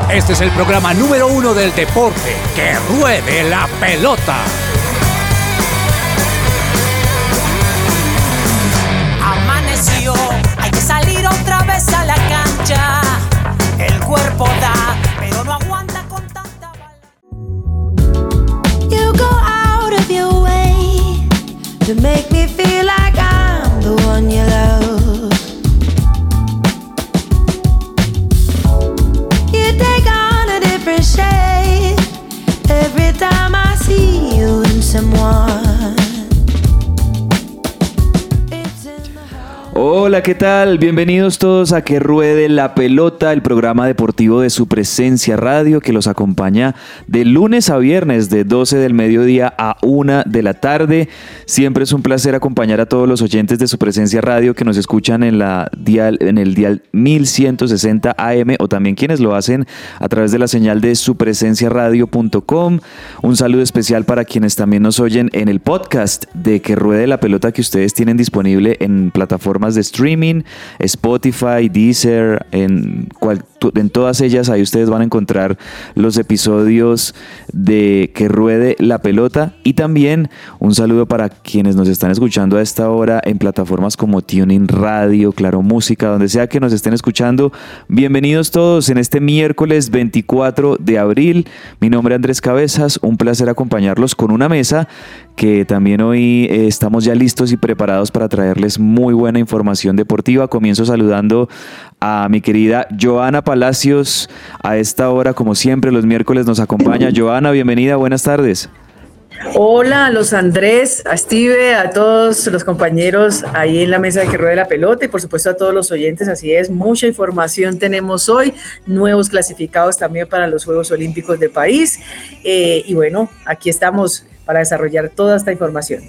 Este es el programa número 1 del deporte. ¡Que ruede la pelota! Amaneció, hay que salir otra vez a la cancha. El cuerpo da, pero no aguanta con tanta bala. You go out of your way to make me feel like I'm the one you love. You take on a different shape every time I see you in someone. Hola, ¿qué tal? Bienvenidos todos a Que Ruede la Pelota, el programa deportivo de Su Presencia Radio que los acompaña de lunes a viernes de 12 del mediodía a 1 de la tarde. Siempre es un placer acompañar a todos los oyentes de Su Presencia Radio que nos escuchan en el dial 1160 AM o también quienes lo hacen a través de la señal de supresenciaradio.com. Un saludo especial para quienes también nos oyen en el podcast de Que Ruede la Pelota que ustedes tienen disponible en plataformas de streaming, Spotify, Deezer, en todas ellas ahí ustedes van a encontrar los episodios de Que Ruede la Pelota. Y también un saludo para quienes nos están escuchando a esta hora en plataformas como TuneIn Radio, Claro Música, donde sea que nos estén escuchando. Bienvenidos todos en este miércoles 24 de abril. Mi nombre es Andrés Cabezas, un placer acompañarlos con una mesa que también hoy estamos ya listos y preparados para traerles muy buena información deportiva. Comienzo saludando a mi querida Johanna Palacios. A esta hora, como siempre, los miércoles nos acompaña. Johanna, bienvenida, buenas tardes. Hola a los Andrés, a Steve, a todos los compañeros ahí en la mesa de Que Ruede la Pelota y por supuesto a todos los oyentes. Así es, mucha información tenemos hoy, nuevos clasificados también para los Juegos Olímpicos del país y bueno, aquí estamos para desarrollar toda esta información.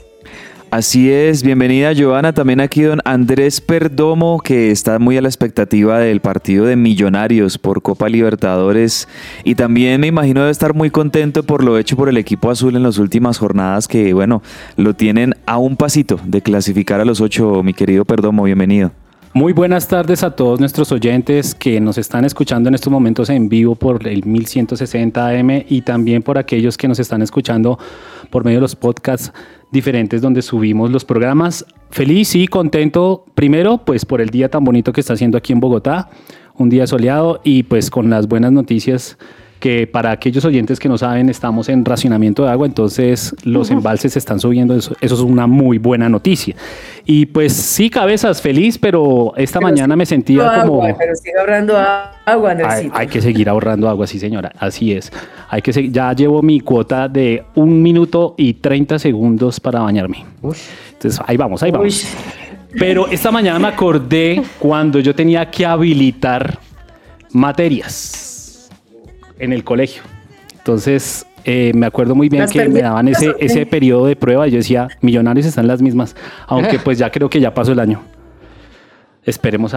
Así es, bienvenida Johanna, también aquí don Andrés Perdomo, que está muy a la expectativa del partido de Millonarios por Copa Libertadores y también me imagino debe estar muy contento por lo hecho por el equipo azul en las últimas jornadas que bueno, lo tienen a un pasito de clasificar a los 8, mi querido Perdomo, bienvenido. Muy buenas tardes a todos nuestros oyentes que nos están escuchando en estos momentos en vivo por el 1160 AM y también por aquellos que nos están escuchando por medio de los podcasts diferentes donde subimos los programas. Feliz y contento, primero pues por el día tan bonito que está haciendo aquí en Bogotá, un día soleado y pues con las buenas noticias que para aquellos oyentes que no saben estamos en racionamiento de agua, entonces los embalses se están subiendo, eso es una muy buena noticia. Y pues sí, Cabezas, feliz, pero mañana me sentía como... Pero sigue ahorrando agua, Andresito. Hay que seguir ahorrando agua, sí señora, así es. Ya llevo mi cuota de 1 minuto y 30 segundos para bañarme. Entonces ahí vamos. Pero esta mañana me acordé cuando yo tenía que habilitar materias en el colegio. Entonces, me acuerdo muy bien que me daban ese periodo de prueba y yo decía, Millonarios están las mismas, aunque pues ya creo que ya pasó el año. Esperemos a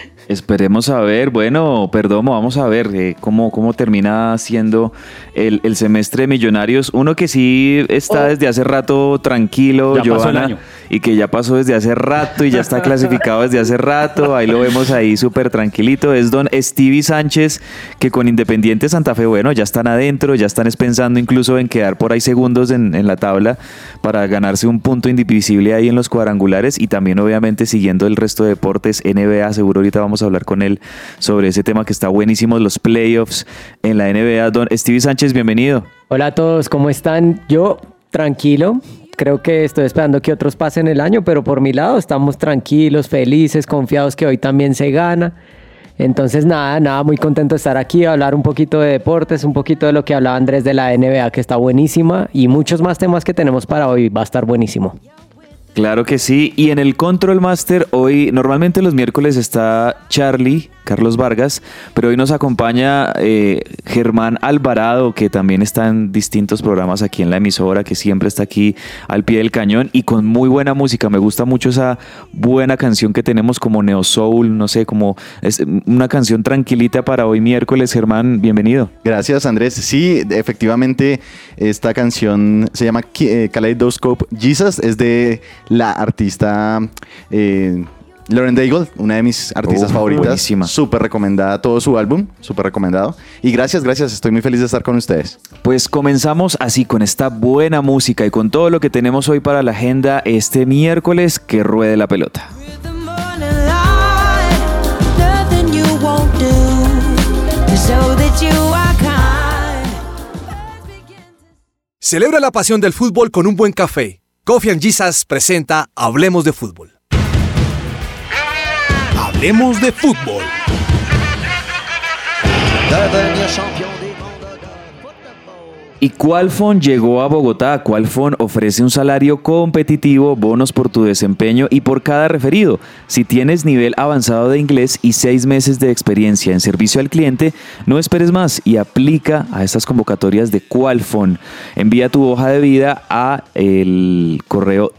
ver. Bueno, Perdomo, vamos a ver cómo termina siendo el semestre de Millonarios. Uno que sí está desde hace rato tranquilo, Johanna, y que ya pasó desde hace rato y ya está clasificado desde hace rato. Ahí lo vemos ahí súper tranquilito. Es don Stevie Sánchez, que con Independiente Santa Fe, bueno, ya están adentro, ya están pensando incluso en quedar por ahí segundos en la tabla para ganarse un punto indivisible ahí en los cuadrangulares y también obviamente siguiendo el resto de deportes. NBA, seguro ahorita vamos a hablar con él sobre ese tema que está buenísimo, los playoffs en la NBA. Don Stevie Sánchez, bienvenido. Hola a todos, ¿cómo están? Yo, tranquilo, creo que estoy esperando que otros pasen el año, pero por mi lado estamos tranquilos, felices, confiados que hoy también se gana. Entonces nada, muy contento de estar aquí, a hablar un poquito de deportes, un poquito de lo que hablaba Andrés de la NBA, que está buenísima, y muchos más temas que tenemos para hoy, va a estar buenísimo. Claro que sí, y en el Control Master hoy, normalmente los miércoles está Carlos Vargas, pero hoy nos acompaña Germán Alvarado, que también está en distintos programas aquí en la emisora, que siempre está aquí al pie del cañón y con muy buena música. Me gusta mucho esa buena canción que tenemos como Neo Soul, no sé, como es una canción tranquilita para hoy miércoles. Germán, bienvenido. Gracias, Andrés. Sí, efectivamente, esta canción se llama Kaleidoscope Jesus, es de la artista Lauren Daigle, una de mis artistas favoritas. Buenísima. Súper recomendada todo su álbum, súper recomendado. Y gracias, estoy muy feliz de estar con ustedes. Pues comenzamos así con esta buena música y con todo lo que tenemos hoy para la agenda este miércoles, que ruede la pelota. With the morning light, nothing you won't do to show that you are kind. Celebra la pasión del fútbol con un buen café. Coffee and Jesus presenta Hablemos de Fútbol. Hablemos de Fútbol. Y Qualfon llegó a Bogotá. Qualfon ofrece un salario competitivo, bonos por tu desempeño y por cada referido. Si tienes nivel avanzado de inglés y 6 meses de experiencia en servicio al cliente, no esperes más y aplica a estas convocatorias de Qualfon. Envía tu hoja de vida a el correo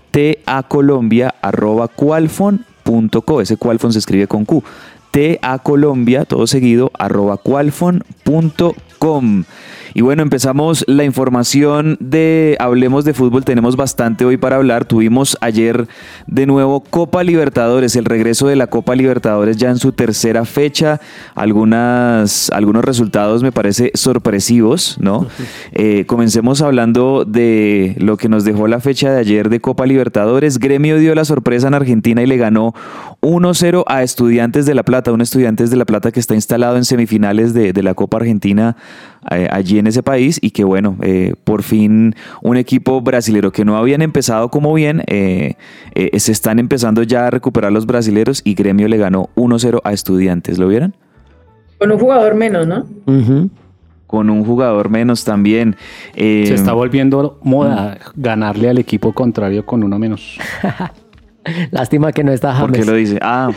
tacolombia@qualfon.co. Ese Qualfon se escribe con Q. tacolombia, todo seguido, @qualfon.com. Y bueno, empezamos la información de Hablemos de Fútbol. Tenemos bastante hoy para hablar. Tuvimos ayer de nuevo Copa Libertadores, el regreso de la Copa Libertadores ya en su tercera fecha. Algunos resultados me parece sorpresivos, ¿no? Comencemos hablando de lo que nos dejó la fecha de ayer de Copa Libertadores. Gremio dio la sorpresa en Argentina y le ganó 1-0 a Estudiantes de La Plata, un Estudiantes de La Plata que está instalado en semifinales de la Copa Argentina allí en ese país y que bueno, por fin un equipo brasilero que no habían empezado como bien, se están empezando ya a recuperar los brasileros y Gremio le ganó 1-0 a Estudiantes, ¿lo vieron? Con un jugador menos, ¿no? Con un jugador menos también. Se está volviendo moda ganarle al equipo contrario con uno menos. Lástima que no está James. ¿Por qué lo dice?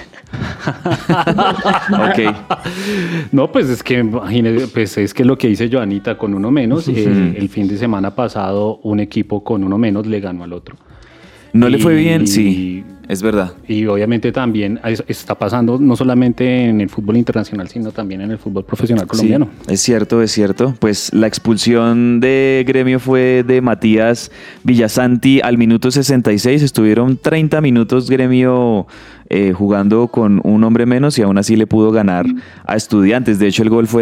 Ok. No, pues es que imagínese, pues es que lo que dice Joanita con uno menos, el fin de semana pasado un equipo con uno menos le ganó al otro. No le fue bien, sí, es verdad. Y obviamente también está pasando no solamente en el fútbol internacional, sino también en el fútbol profesional colombiano. Sí, es cierto. Pues la expulsión de Gremio fue de Matías Villasanti al minuto 66. Estuvieron 30 minutos Gremio jugando con un hombre menos y aún así le pudo ganar a Estudiantes. De hecho, el gol fue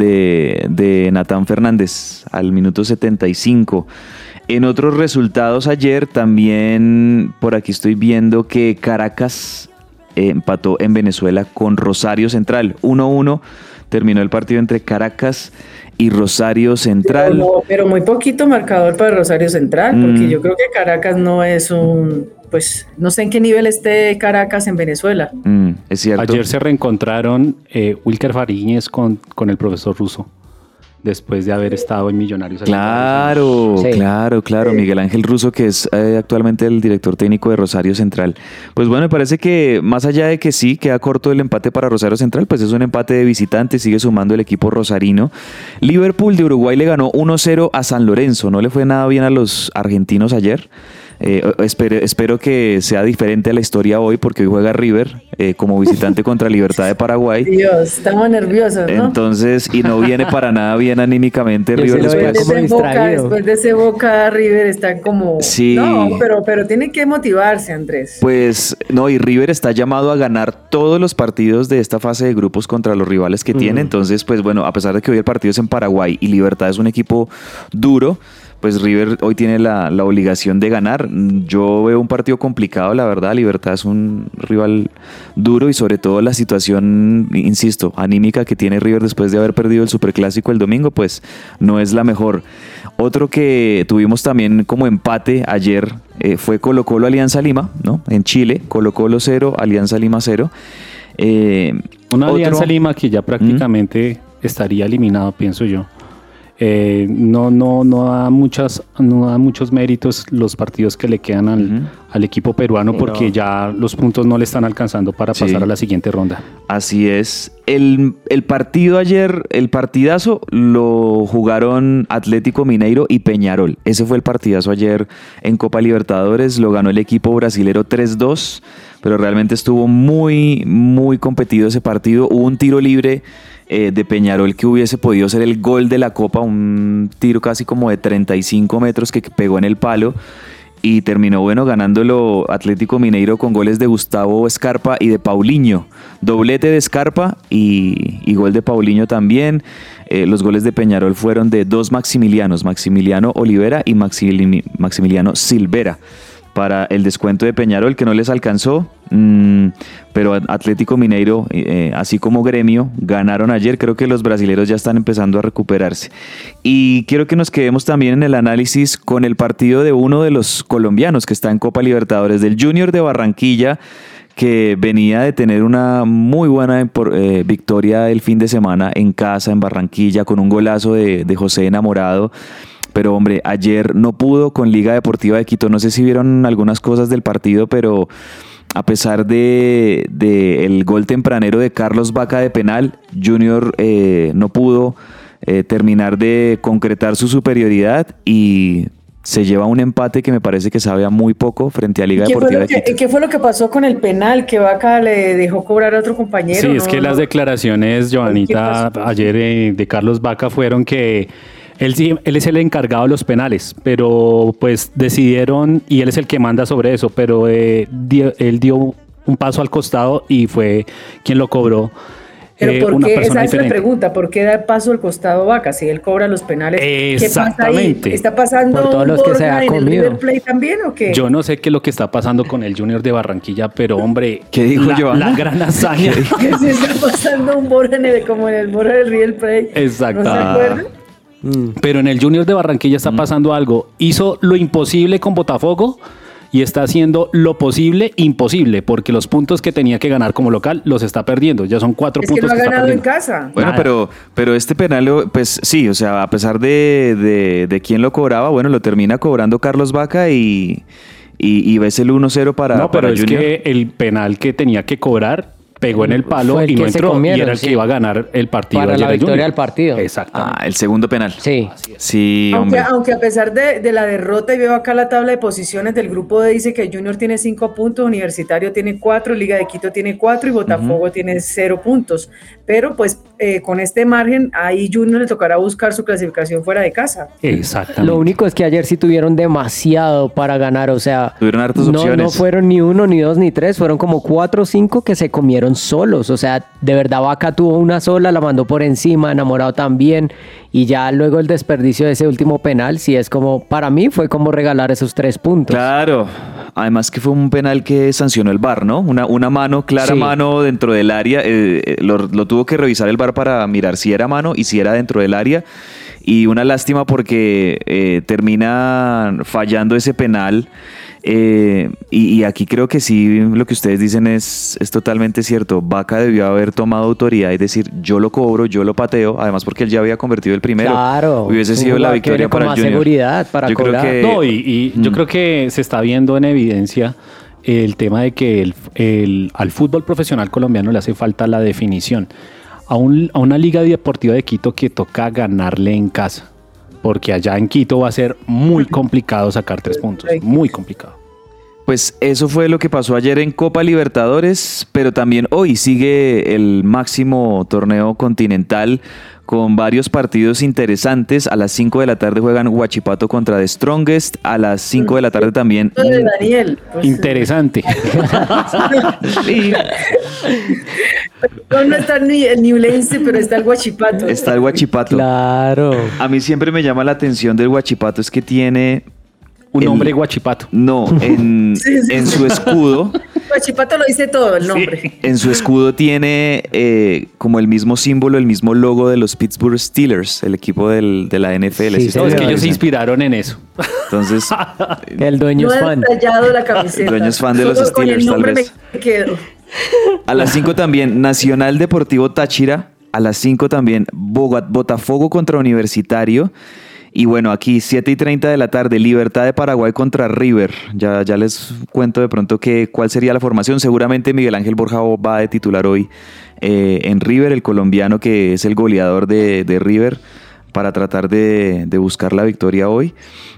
de Natán Fernández al minuto 75. En otros resultados ayer también por aquí estoy viendo que Caracas empató en Venezuela con Rosario Central. 1-1 terminó el partido entre Caracas y Rosario Central. Pero muy poquito marcador para Rosario Central, porque yo creo que Caracas no es pues no sé en qué nivel esté Caracas en Venezuela. Es cierto. Ayer se reencontraron Wilker Fariñez con el profesor Russo. Después de haber estado en Millonarios. Claro. Miguel Ángel Russo, que es actualmente el director técnico de Rosario Central. Pues bueno, me parece que más allá de que sí, queda corto el empate para Rosario Central, pues es un empate de visitante, sigue sumando el equipo rosarino. Liverpool de Uruguay le ganó 1-0 a San Lorenzo, no le fue nada bien a los argentinos ayer. Espero que sea diferente a la historia hoy porque hoy juega River como visitante contra Libertad de Paraguay. Dios, estamos nerviosos, ¿no? Entonces, y no viene para nada bien anímicamente River después de ese Boca River está como... Sí. No, pero tiene que motivarse, Andrés. Pues no, y River está llamado a ganar todos los partidos de esta fase de grupos contra los rivales que tiene. Entonces, pues bueno, a pesar de que hoy el partido es en Paraguay y Libertad es un equipo duro, pues River hoy tiene la obligación de ganar. Yo veo un partido complicado, la verdad. Libertad es un rival duro y sobre todo la situación, insisto, anímica que tiene River después de haber perdido el Superclásico el domingo, pues no es la mejor. Otro que tuvimos también como empate ayer fue Colo-Colo Alianza Lima, ¿no? En Chile, Colo-Colo 0, Alianza Lima 0. Alianza Lima que ya prácticamente estaría eliminado, pienso yo. No da muchos méritos los partidos que le quedan al equipo peruano porque ya los puntos no le están alcanzando para pasar a la siguiente ronda. Así es. El partido ayer, el partidazo lo jugaron Atlético Mineiro y Peñarol. Ese fue el partidazo ayer en Copa Libertadores. Lo ganó el equipo brasilero 3-2, pero realmente estuvo muy, muy competido ese partido. Hubo un tiro libre de Peñarol que hubiese podido ser el gol de la Copa, un tiro casi como de 35 metros que pegó en el palo y terminó, bueno, ganándolo Atlético Mineiro con goles de Gustavo Scarpa y de Paulinho. Doblete de Scarpa y gol de Paulinho también. Los goles de Peñarol fueron de dos Maximilianos, Maximiliano Olivera y Maximiliano Silvera, para el descuento de Peñarol, que no les alcanzó, pero Atlético Mineiro, así como Gremio, ganaron ayer. Creo que los brasileros ya están empezando a recuperarse. Y quiero que nos quedemos también en el análisis con el partido de uno de los colombianos que está en Copa Libertadores, del Junior de Barranquilla, que venía de tener una muy buena victoria el fin de semana en casa, en Barranquilla, con un golazo de José Enamorado. Pero hombre, ayer no pudo con Liga Deportiva de Quito. No sé si vieron algunas cosas del partido, pero a pesar de el gol tempranero de Carlos Vaca de penal, Junior no pudo terminar de concretar su superioridad y se lleva un empate que me parece que sabe a muy poco frente a Liga Deportiva de Quito. ¿Qué fue lo que pasó con el penal que Vaca le dejó cobrar a otro compañero? Sí, es que las declaraciones, Joanita, ayer de Carlos Vaca fueron que él es el encargado de los penales, pero pues decidieron, y él es el que manda sobre eso, pero él dio un paso al costado y fue quien lo cobró. Pero ¿por una qué? persona Esa es la diferente. pregunta, ¿por qué da paso al costado Vaca si él cobra los penales? Exactamente. ¿Qué pasa ahí? ¿Está pasando Por todos un los que se Borja ha en el comido. River Plate también o qué? Yo no sé qué es lo que está pasando con el Junior de Barranquilla, pero hombre, ¿Qué dijo Joana? la gran hazaña. Que se está pasando un Borja como en el Borja del River Plate. Exacto. ¿No se acuerdan? Pero en el Junior de Barranquilla está pasando algo. Hizo lo imposible con Botafogo y está haciendo lo posible imposible, porque los puntos que tenía que ganar como local los está perdiendo. Ya son 4 Es que puntos lo ha que está ganado en perdiendo. casa. Bueno, pero este penal, pues sí, o sea, a pesar de quién lo cobraba, bueno, lo termina cobrando Carlos Vaca y ves el 1-0 para No, pero para es Junior. que el penal que tenía que cobrar pegó en el palo Fue el y no que se entró, y comieron, era el sí. que iba a ganar el partido Para ayer la el victoria Junior. del partido. Exactamente. El segundo penal. Sí. Sí, hombre. Aunque a pesar de la derrota, y veo acá la tabla de posiciones del grupo D, dice que Junior tiene 5 puntos, Universitario tiene 4, Liga de Quito tiene 4 y Botafogo tiene 0 puntos. Pero pues con este margen, ahí Junior le tocará buscar su clasificación fuera de casa. Exactamente. Lo único es que ayer sí tuvieron demasiado para ganar, o sea, Tuvieron hartas no opciones. fueron ni 1, ni 2, ni 3, fueron como 4 o 5 que se comieron solos, o sea, de verdad Vaca tuvo una sola, la mandó por encima, Enamorado también, y ya luego el desperdicio de ese último penal, sí es como, para mí fue como regalar esos 3 puntos. Claro, además que fue un penal que sancionó el VAR, ¿no? Una mano, clara Sí. mano dentro del área, lo tuvo que revisar el VAR para mirar si era mano y si era dentro del área, y una lástima porque termina fallando ese penal. Y aquí creo que sí, lo que ustedes dicen es totalmente cierto. Vaca debió haber tomado autoridad y decir, yo lo cobro, yo lo pateo, además porque él ya había convertido el primero. Claro, Hubiese un sido la jugador que victoria viene con para el más Junior. seguridad para Yo creo cobrar. que- No, y yo creo que se está viendo en evidencia el tema de que al fútbol profesional colombiano le hace falta la definición. A una liga deportiva de Quito que toca ganarle en casa, porque allá en Quito va a ser muy complicado sacar 3 puntos, muy complicado. Pues eso fue lo que pasó ayer en Copa Libertadores, pero también hoy sigue el máximo torneo continental con varios partidos interesantes. A las 5 de la tarde juegan Huachipato contra The Strongest, a las 5 de la tarde también. Lo de Daniel. Pues, Interesante. Y no está el Ñublense, pero está el Huachipato. está el Huachipato. Claro. A mí siempre me llama la atención del Huachipato, es que tiene... Un el- hombre guachipato. No, en su escudo... Huachipato lo dice todo, el nombre. En su escudo tiene como el mismo símbolo, el mismo logo de los Pittsburgh Steelers, el equipo de la NFL. Sí, ¿Sí No, es que señor. ellos se inspiraron en eso. Entonces, El dueño No es ha fan. detallado la camiseta. El dueño es fan de los Solo con Steelers, el tal nombre vez. me quedo. a las 5 también Nacional Deportivo Táchira, a las 5 también Botafogo contra Universitario. Y bueno, aquí 7:30 de la tarde, Libertad de Paraguay contra River. Ya les cuento de pronto cuál sería la formación. Seguramente Miguel Ángel Borja va de titular hoy en River, el colombiano que es el goleador de River para tratar de buscar la victoria hoy.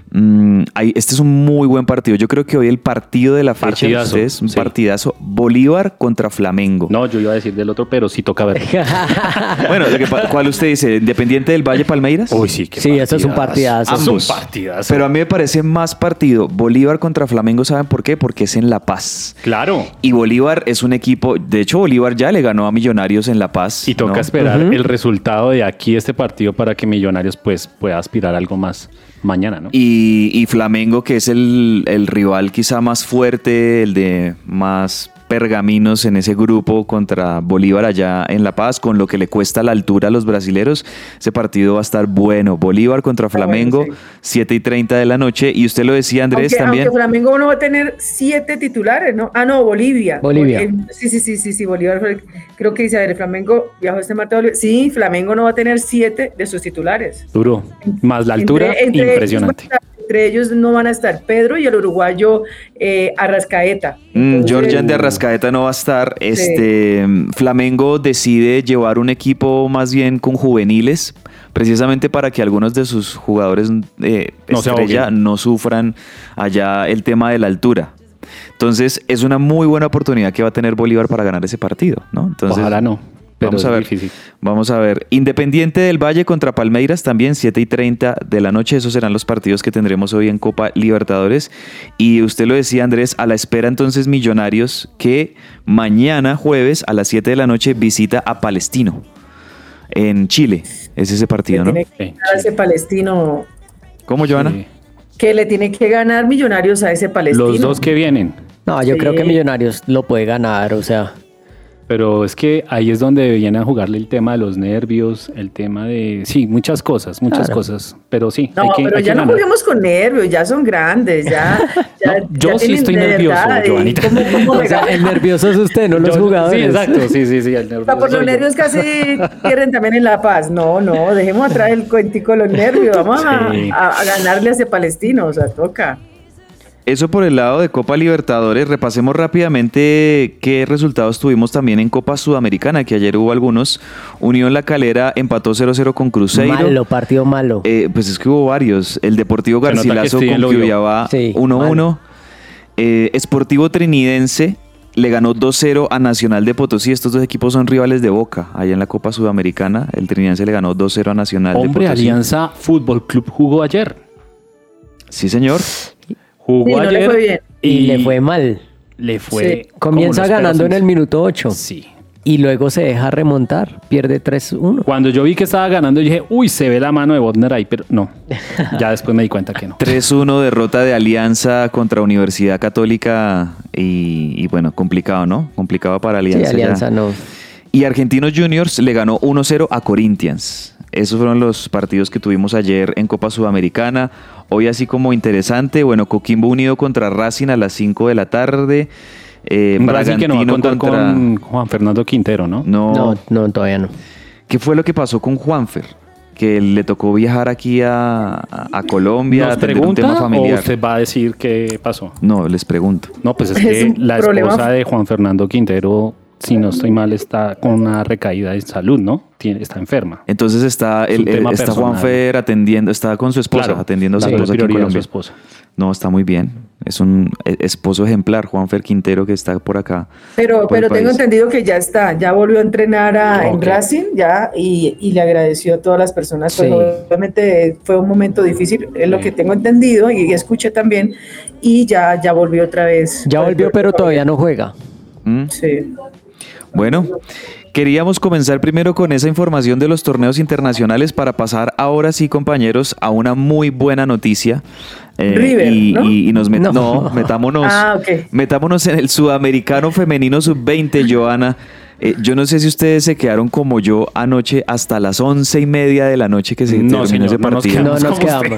Este es un muy buen partido. Yo creo que hoy el partido de la fecha es un partidazo. Bolívar contra Flamengo. No, yo iba a decir del otro, pero sí toca ver. Bueno, ¿cuál usted dice? ¿Independiente del Valle Palmeiras? Uy, sí, sí, eso es un partidazo. Ambos. Pero a mí me parece más partido Bolívar contra Flamengo. ¿Saben por qué? Porque es en La Paz. Claro. Y Bolívar es un equipo, de hecho Bolívar ya le ganó a Millonarios en La Paz. Y toca esperar el resultado de aquí este partido para que Millonarios pues pueda aspirar a algo más mañana, ¿no? Y Flamengo, que es el rival quizá más fuerte, el de más pergaminos en ese grupo contra Bolívar allá en La Paz, con lo que le cuesta la altura a los brasileros. Ese partido va a estar bueno. Bolívar contra Flamengo, 7:30 de la noche. Y usted lo decía, Andrés, también. Aunque Flamengo no va a tener 7 titulares, ¿no? Ah, no, Bolivia. Sí, Bolívar. Creo que dice, a ver, Flamengo viajó este martes a Bolivia. Sí, Flamengo no va a tener 7 de sus titulares. Duro. Más la altura, impresionante. Entre ellos no van a estar Pedro y el uruguayo Arrascaeta. Georgian de Arrascaeta no va a estar. Flamengo decide llevar un equipo más bien con juveniles, precisamente para que algunos de sus jugadores estrella no sufran allá el tema de la altura. Entonces es una muy buena oportunidad que va a tener Bolívar para ganar ese partido, ¿no? Entonces, ojalá no. Vamos a ver. Difícil. Vamos a ver. Independiente del Valle contra Palmeiras también 7:30 de la noche. Esos serán los partidos que tendremos hoy en Copa Libertadores. Y usted lo decía, Andrés, a la espera entonces Millonarios, que mañana jueves a las 7 de la noche visita a Palestino en Chile. Es ese partido, ¿no? Tiene que ganar ese Palestino. ¿Cómo, Johanna? Sí. Que le tiene que ganar Millonarios a ese Palestino. Los dos que vienen. No, yo creo que Millonarios lo puede ganar, o sea. Pero es que ahí es donde viene a jugarle el tema de los nervios, el tema de... Sí, muchas cosas. Pero sí, no, pero ya no juguemos con nervios, ya son grandes, yo sí estoy nervioso, Joanita. O sea, el nervioso es usted, no los jugadores. Sí, exacto, sí, el nervioso. Por los nervios casi pierden también en La Paz. No, dejemos atrás el cuentico de los nervios, vamos a ganarle a ese Palestino, o sea, toca. Eso por el lado de Copa Libertadores. Repasemos rápidamente qué resultados tuvimos también en Copa Sudamericana, que ayer hubo algunos. Unión La Calera empató 0-0 con Cruzeiro. Partido malo. Pues es que hubo varios. El Deportivo Garcilaso con Cuiabá 1-1. Sportivo Trinidense le ganó 2-0 a Nacional de Potosí. Estos dos equipos son rivales de Boca. Allá en la Copa Sudamericana, el Trinidense le ganó 2-0 a Nacional de Potosí. Alianza Fútbol Club jugó ayer. Sí, señor. Jugó ayer le fue bien. Y le fue mal. Le fue... Comienza ganando en el minuto 8. Sí. Y luego se deja remontar. Pierde 3-1. Cuando yo vi que estaba ganando, yo dije, uy, se ve la mano de Bodner ahí, pero no. Ya después me di cuenta que no. 3-1 derrota de Alianza contra Universidad Católica y bueno, complicado, ¿no? Complicado para Alianza. Sí, Alianza ya. No. Y Argentinos Juniors le ganó 1-0 a Corinthians. Esos fueron los partidos que tuvimos ayer en Copa Sudamericana. Hoy así como interesante, bueno, Coquimbo Unido contra Racing a las 5 de la tarde. Racing que no va a contar con Juan Fernando Quintero, ¿no? No, todavía no. ¿Qué fue lo que pasó con Juanfer? Que le tocó viajar aquí a Colombia. ¿Nos pregunta o usted va a decir qué pasó? No, les pregunto. No, pues es que la esposa de Juan Fernando Quintero, si no estoy mal, está con una recaída de salud, ¿no? Está enferma. Entonces está Juanfer atendiendo, está con su esposa, claro, atendiendo a su esposa aquí en Colombia. Su esposa. No, está muy bien. Es un esposo ejemplar, Juanfer Quintero, que está por acá. Pero tengo entendido que ya volvió a entrenar en Racing, y le agradeció a todas las personas. Sí. Pues, obviamente fue un momento difícil, es lo que tengo entendido y escuché también, y ya volvió otra vez. Ya volvió, pero todavía no juega. Sí. Bueno, queríamos comenzar primero con esa información de los torneos internacionales para pasar ahora sí, compañeros, a una muy buena noticia. River, metámonos, okay. Metámonos en el Sudamericano Femenino Sub-20, Johanna. Yo no sé si ustedes se quedaron como yo anoche hasta las 11:30 de la noche que se terminó ese partido. No nos quedamos.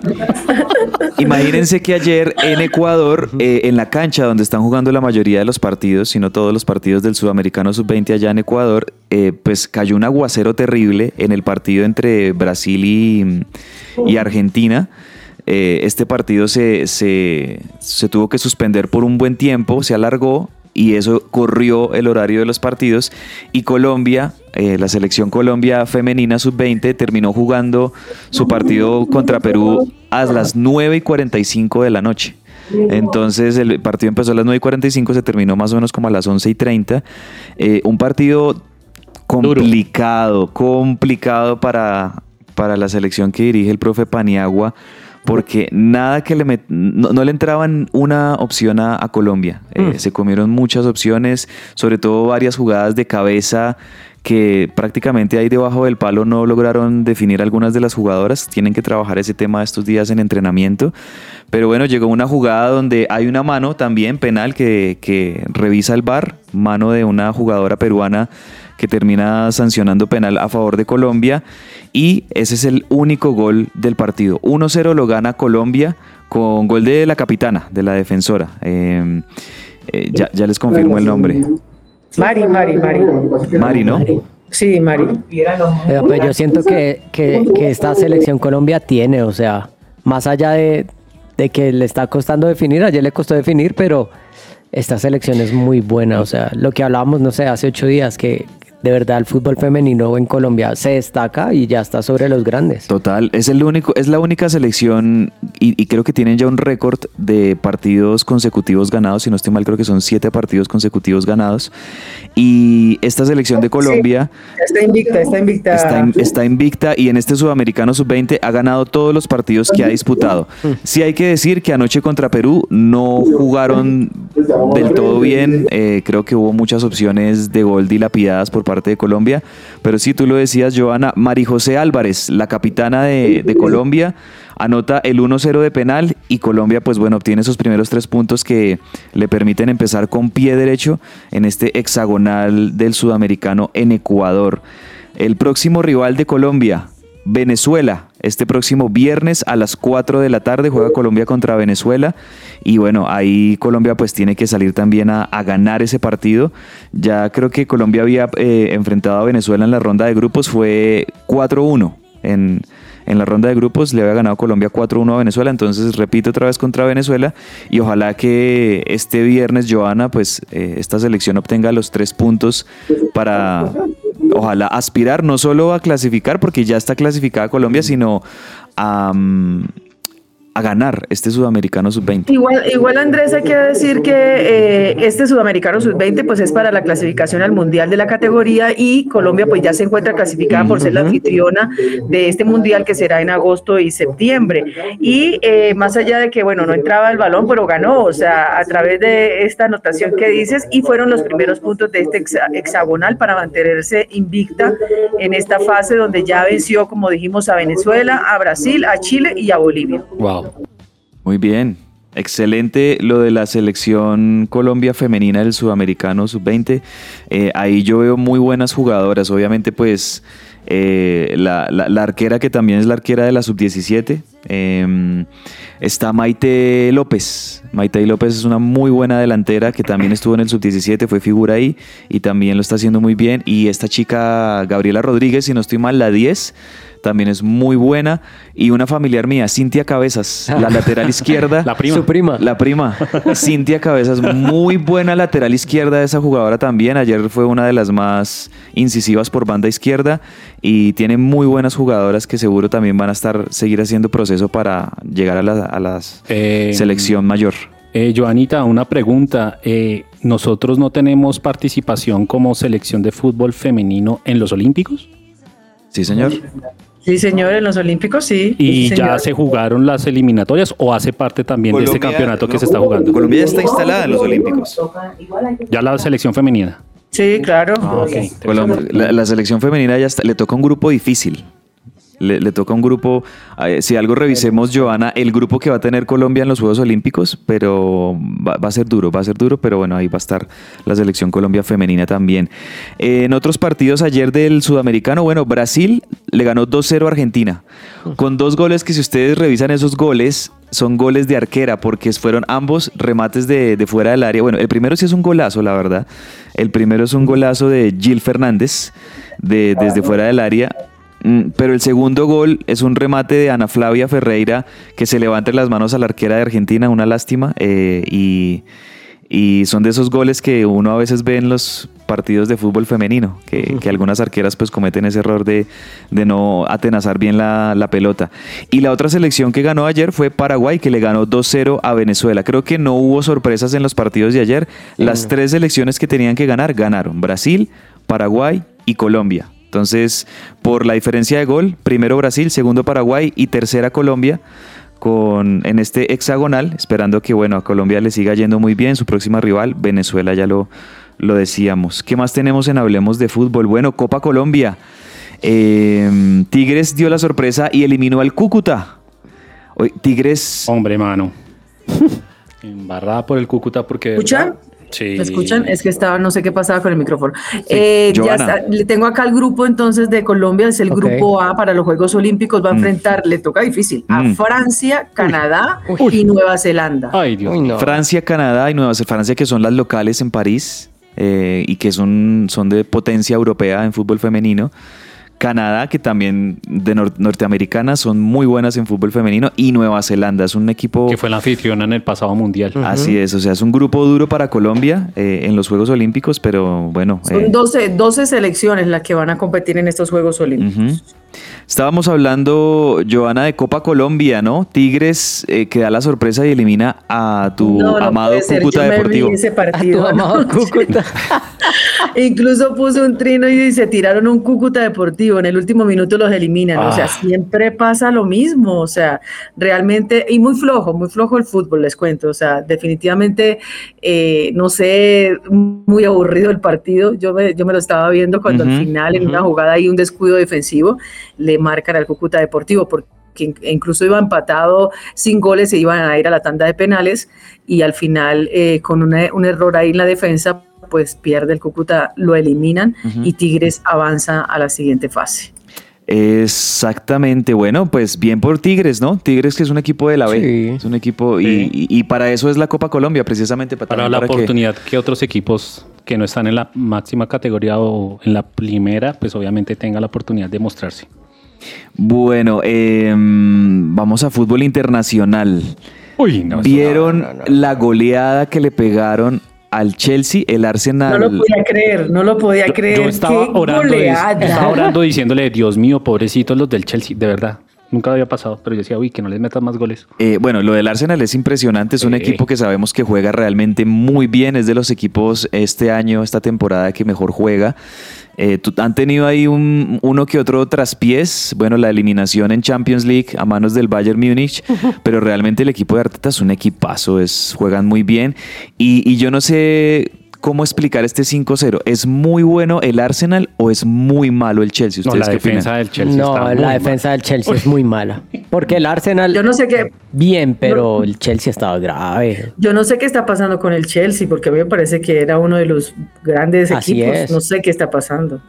Imagínense que ayer en Ecuador, en la cancha donde están jugando la mayoría de los partidos, si no todos los partidos del Sudamericano Sub-20 allá en Ecuador, pues cayó un aguacero terrible en el partido entre Brasil y Argentina. Este partido se tuvo que suspender por un buen tiempo, se alargó. y eso corrió el horario de los partidos. Y Colombia, la selección Colombia femenina sub-20 terminó jugando su partido contra Perú a las 9:45 de la noche. Entonces el partido empezó a las 9:45, se terminó más o menos como a las 11:30. Un partido complicado para la selección que dirige el profe Paniagua, porque nada que no le entraban una opción a Colombia. Se comieron muchas opciones, sobre todo varias jugadas de cabeza que prácticamente ahí debajo del palo no lograron definir algunas de las jugadoras. Tienen que trabajar ese tema estos días en entrenamiento. Pero bueno, llegó una jugada donde hay una mano también penal que revisa el VAR, mano de una jugadora peruana que termina sancionando penal a favor de Colombia, y ese es el único gol del partido. 1-0 lo gana Colombia con gol de la capitana, de la defensora. Ya les confirmo el nombre. Mari, ¿no? Sí, Mari. Pero pues yo siento que esta selección Colombia tiene, o sea, más allá de que le está costando definir, ayer le costó definir, pero esta selección es muy buena, o sea, lo que hablábamos, no sé, hace 8 días, que de verdad el fútbol femenino en Colombia se destaca y ya está sobre los grandes. Total, es la única selección y creo que tienen ya un récord de partidos consecutivos ganados, si no estoy mal creo que son 7 partidos consecutivos ganados, y esta selección de Colombia está invicta y en este Sudamericano Sub-20 ha ganado todos los partidos que ha disputado. Sí hay que decir que anoche contra Perú no jugaron del todo bien, creo que hubo muchas opciones de gol dilapidadas por parte de Colombia, pero sí, tú lo decías, Johanna, Mari José Álvarez, la capitana de Colombia, anota el 1-0 de penal y Colombia, pues bueno, obtiene esos primeros 3 puntos que le permiten empezar con pie derecho en este hexagonal del Sudamericano en Ecuador. El próximo rival de Colombia, Venezuela. Este próximo viernes a las 4 de la tarde juega Colombia contra Venezuela y bueno, ahí Colombia pues tiene que salir también a ganar ese partido. Ya creo que Colombia había enfrentado a Venezuela en la ronda de grupos, fue 4-1 en la ronda de grupos, le había ganado Colombia 4-1 a Venezuela, entonces repite otra vez contra Venezuela y ojalá que este viernes, Johanna, pues esta selección obtenga los 3 puntos para ojalá aspirar no solo a clasificar, porque ya está clasificada Colombia, sino a ganar este Sudamericano Sub-20. Igual Andrés, hay que decir que este Sudamericano Sub-20 pues es para la clasificación al Mundial de la categoría y Colombia pues ya se encuentra clasificada por ser la anfitriona de este Mundial que será en agosto y septiembre. Y más allá de que, bueno, no entraba el balón, pero ganó, o sea, a través de esta anotación que dices, y fueron los primeros puntos de este hexagonal para mantenerse invicta en esta fase donde ya venció, como dijimos, a Venezuela, a Brasil, a Chile y a Bolivia. Wow. Muy bien, excelente lo de la selección Colombia femenina del Sudamericano Sub-20. Ahí yo veo muy buenas jugadoras, obviamente pues la arquera que también es la arquera de la Sub-17, está Maite López. Maite López es una muy buena delantera que también estuvo en el Sub-17, fue figura ahí y también lo está haciendo muy bien. Y esta chica Gabriela Rodríguez, si no estoy mal, la 10, también es muy buena. Y una familiar mía, Cintia Cabezas, la lateral izquierda. La prima. Su prima. La prima. Cintia Cabezas, muy buena lateral izquierda de esa jugadora también. Ayer fue una de las más incisivas por banda izquierda y tiene muy buenas jugadoras que seguro también van a seguir haciendo proceso para llegar a la selección mayor. Johanita, una pregunta. ¿Nosotros no tenemos participación como selección de fútbol femenino en los Olímpicos? Sí, señor. Sí, señor, en los Olímpicos, sí. ¿Y sí, ya señor. se jugaron las eliminatorias o hace parte también de este campeonato que se está jugando? Colombia ya está instalada en los Olímpicos. Ya la selección femenina. Sí, claro. La selección femenina ya está, le toca un grupo difícil. Le toca un grupo, si algo revisemos, Johanna, el grupo que va a tener Colombia en los Juegos Olímpicos, pero va a ser duro, pero bueno, ahí va a estar la selección Colombia femenina también. En otros partidos ayer del Sudamericano, bueno, Brasil le ganó 2-0 a Argentina, con 2 goles que si ustedes revisan esos goles, son goles de arquera, porque fueron ambos remates de fuera del área. Bueno, el primero sí es un golazo, la verdad. El primero es un golazo de Gil Fernández, desde fuera del área. Pero el segundo gol es un remate de Ana Flavia Ferreira que se levanta las manos a la arquera de Argentina, una lástima, y Y son de esos goles que uno a veces ve en los partidos de fútbol femenino, que algunas arqueras pues cometen ese error de no atenazar bien la pelota. Y la otra selección que ganó ayer fue Paraguay, que le ganó 2-0 a Venezuela. Creo que no hubo sorpresas en los partidos de ayer. Las tres selecciones que tenían que ganar, ganaron. Brasil, Paraguay y Colombia. Entonces, por la diferencia de gol, primero Brasil, segundo Paraguay y tercera Colombia, en este hexagonal, esperando que a Colombia le siga yendo muy bien. Su próxima rival, Venezuela, ya lo decíamos. ¿Qué más tenemos en Hablemos de Fútbol? Bueno, Copa Colombia. Tigres dio la sorpresa y eliminó al Cúcuta. Tigres... Hombre, mano. Embarrada por el Cúcuta porque... ¿Escuchan? Sí. ¿Me escuchan? Es que no sé qué pasaba con el micrófono. Sí. Ya está. Le tengo acá el grupo entonces de Colombia, es el grupo A para los Juegos Olímpicos. Va a enfrentar, le toca difícil, a Francia, Canadá y Nueva Zelanda. Ay, Dios. No. Francia, Canadá y Nueva Zelanda. Francia, que son las locales en París y que son de potencia europea en fútbol femenino. Canadá, que también de norteamericanas son muy buenas en fútbol femenino, y Nueva Zelanda es un equipo... Que fue la anfitriona en el pasado mundial. Así es, o sea, es un grupo duro para Colombia en los Juegos Olímpicos, pero bueno... Son 12 selecciones las que van a competir en estos Juegos Olímpicos. Estábamos hablando, Joana, de Copa Colombia, ¿no? Tigres que da la sorpresa y elimina a tu amado Cúcuta Deportivo. Ese partido, a tu amado Cúcuta. Incluso puso un trino y se tiraron un Cúcuta Deportivo. En el último minuto los eliminan. O sea, siempre pasa lo mismo. O sea, realmente, y muy flojo el fútbol, les cuento. O sea, definitivamente, no sé, muy aburrido el partido. Yo me lo estaba viendo cuando al final, en una jugada hay un descuido defensivo, le marcan al Cúcuta Deportivo, porque incluso iba empatado sin goles, se iban a ir a la tanda de penales y al final con un error ahí en la defensa, pues pierde el Cúcuta, lo eliminan y Tigres avanza a la siguiente fase. Exactamente, bueno, pues bien por Tigres, ¿no? Tigres, que es un equipo de la B, Sí. es un equipo y para eso es la Copa Colombia, precisamente Para la oportunidad que otros equipos que no están en la máxima categoría o en la primera, pues obviamente tengan la oportunidad de mostrarse. Bueno, vamos a fútbol internacional. Uy, no. ¿Vieron la goleada que le pegaron al Chelsea, el Arsenal? No lo podía creer. Yo estaba orando diciéndole, Dios mío, pobrecitos los del Chelsea, de verdad. Nunca había pasado, pero yo decía, uy, que no les metan más goles. Bueno, lo del Arsenal es impresionante, es un equipo que sabemos que juega realmente muy bien, es de los equipos esta temporada que mejor juega. Han tenido ahí uno que otro traspiés, bueno, la eliminación en Champions League a manos del Bayern Múnich, pero realmente el equipo de Arteta es un equipazo, juegan muy bien y yo no sé cómo explicar este 5-0. ¿Es muy bueno el Arsenal o es muy malo el Chelsea? No, la defensa del Chelsea del Chelsea es muy mala. Porque el Arsenal... Yo no sé qué... Bien, pero el Chelsea estaba grave. Yo no sé qué está pasando con el Chelsea, porque a mí me parece que era uno de los grandes equipos. No sé qué está pasando.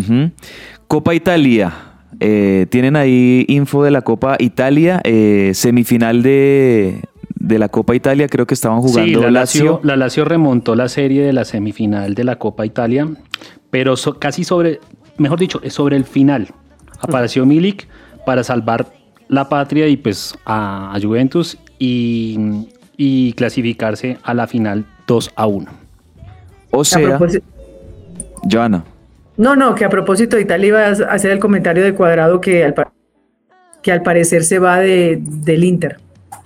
Copa Italia. Tienen ahí info de la Copa Italia. Semifinal de la Copa Italia, creo que estaban jugando Lazio. La Lazio remontó la serie de la semifinal de la Copa Italia, pero casi sobre el final. Apareció Milik para salvar la patria y pues a Juventus y clasificarse a la final 2-1. O sea, Joana. No, que a propósito de Italia iba a hacer el comentario de Cuadrado que al parecer se va del Inter.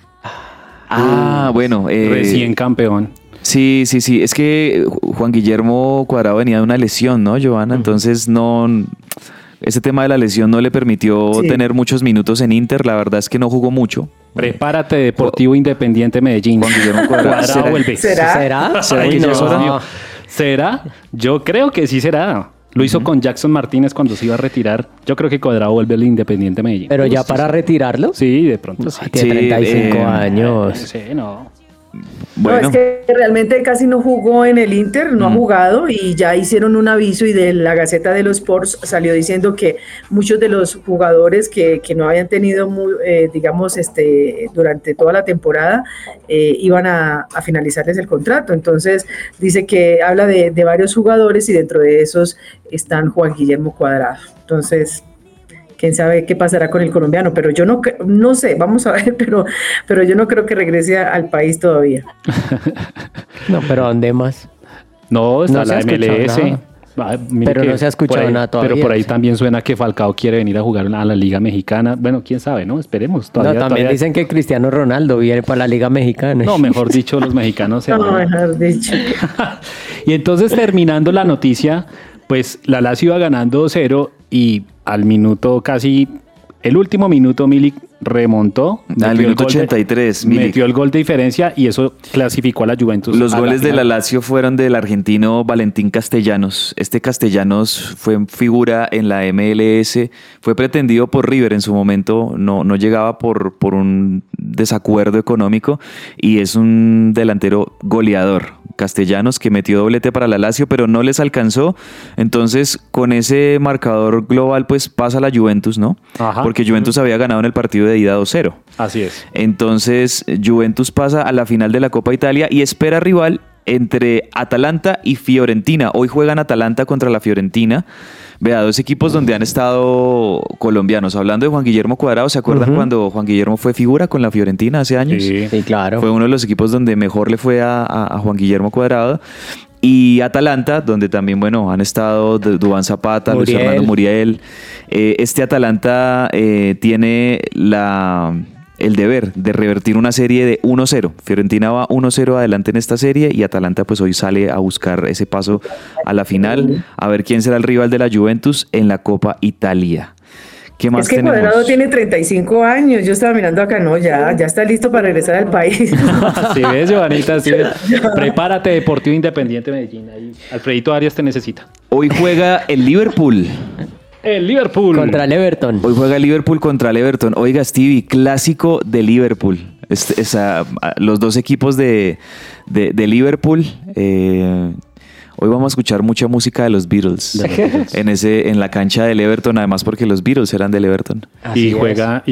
Bueno. Recién campeón. Sí. Es que Juan Guillermo Cuadrado venía de una lesión, ¿no, Joana? Entonces ese tema de la lesión no le permitió tener muchos minutos en Inter. La verdad es que no jugó mucho. Prepárate, Deportivo Independiente Medellín. Juan Guillermo Cuadrado vuelve. ¿Será? Ay, no. ¿Será? Yo creo que sí será. Lo hizo con Jackson Martínez cuando se iba a retirar. Yo creo que Cuadrado vuelve al Independiente Medellín. ¿Pero ya para retirarlo? Sí, de pronto sí. Tiene 35 años. Sí, no. Bueno. No, es que realmente casi no jugó en el Inter, no ha jugado y ya hicieron un aviso y de la Gaceta de los Sports salió diciendo que muchos de los jugadores que no habían tenido, durante toda la temporada iban a finalizarles el contrato. Entonces dice que habla de varios jugadores y dentro de esos están Juan Guillermo Cuadrado. Entonces, quién sabe qué pasará con el colombiano, pero yo no sé, vamos a ver, pero yo no creo que regrese al país todavía. No, pero ¿dónde más? No, está No se la ha escuchado MLS. nada. Pero no se ha escuchado nada todavía. Pero por ahí también suena que Falcao quiere venir a jugar a la Liga Mexicana. Bueno, quién sabe, ¿no? Esperemos. También dicen que Cristiano Ronaldo viene para la Liga Mexicana. No, mejor dicho, los mexicanos se van. No, mejor dicho. Y entonces, terminando la noticia, pues la Lazio iba ganando 2-0 y al minuto casi, el último minuto, Milik remontó. Al minuto 83, Milik metió el gol de diferencia y eso clasificó a la Juventus. Los goles de la Lazio fueron del argentino Valentín Castellanos. Este Castellanos fue figura en la MLS, fue pretendido por River en su momento, no llegaba por un desacuerdo económico y es un delantero goleador. Castellanos, que metió doblete para la Lazio, pero no les alcanzó. Entonces, con ese marcador global, pues pasa la Juventus, ¿no? Ajá. Porque Juventus había ganado en el partido de ida 2-0. Así es. Entonces, Juventus pasa a la final de la Copa Italia y espera rival entre Atalanta y Fiorentina. Hoy juegan Atalanta contra la Fiorentina. Vea, dos equipos donde han estado colombianos. Hablando de Juan Guillermo Cuadrado, ¿se acuerdan cuando Juan Guillermo fue figura con la Fiorentina hace años? Sí, claro. Fue uno de los equipos donde mejor le fue a Juan Guillermo Cuadrado. Y Atalanta, donde también, bueno, han estado Duván Zapata, Luis Fernando Muriel. Este Atalanta tiene el deber de revertir una serie de 1-0. Fiorentina va 1-0 adelante en esta serie y Atalanta pues hoy sale a buscar ese paso a la final, a ver quién será el rival de la Juventus en la Copa Italia. ¿Qué más es que tenemos? Cuadrado tiene 35 años, yo estaba mirando acá, no, ya está listo para regresar al país. Si ves, Giovanita, si ves. Prepárate, Deportivo Independiente Medellín. Ahí, Alfredito Arias te necesita. Hoy juega el Liverpool. El Liverpool. Contra el Everton. Hoy juega el Liverpool contra el Everton. Oiga, Stevie, clásico de Liverpool. Los dos equipos de Liverpool. Hoy vamos a escuchar mucha música de los Beatles en la cancha del Everton, además porque los Beatles eran del Everton. Y juega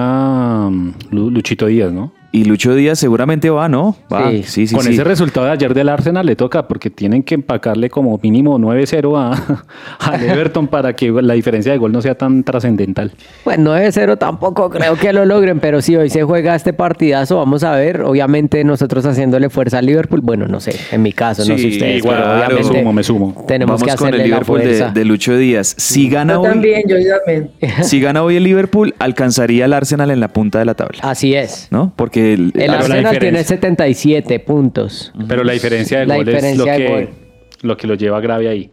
Luchito Díaz, ¿no? Y Lucho Díaz seguramente va, ¿no? Va. Sí. Con ese resultado de ayer del Arsenal le toca, porque tienen que empacarle como mínimo 9-0 al Everton para que la diferencia de gol no sea tan trascendental. Pues 9-0 tampoco creo que lo logren, pero sí, hoy se juega este partidazo, vamos a ver. Obviamente nosotros haciéndole fuerza al Liverpool, bueno, no sé, en mi caso, no sé ustedes, igual, pero obviamente me sumo. Tenemos Vamos que con hacerle el Liverpool la fuerza. de Lucho Díaz. Si gana Yo hoy, también. si gana hoy el Liverpool, alcanzaría al Arsenal en la punta de la tabla. Así es. ¿No? Porque El Arsenal tiene 77 puntos. Pero la diferencia de gol es lo que lo lleva grave ahí.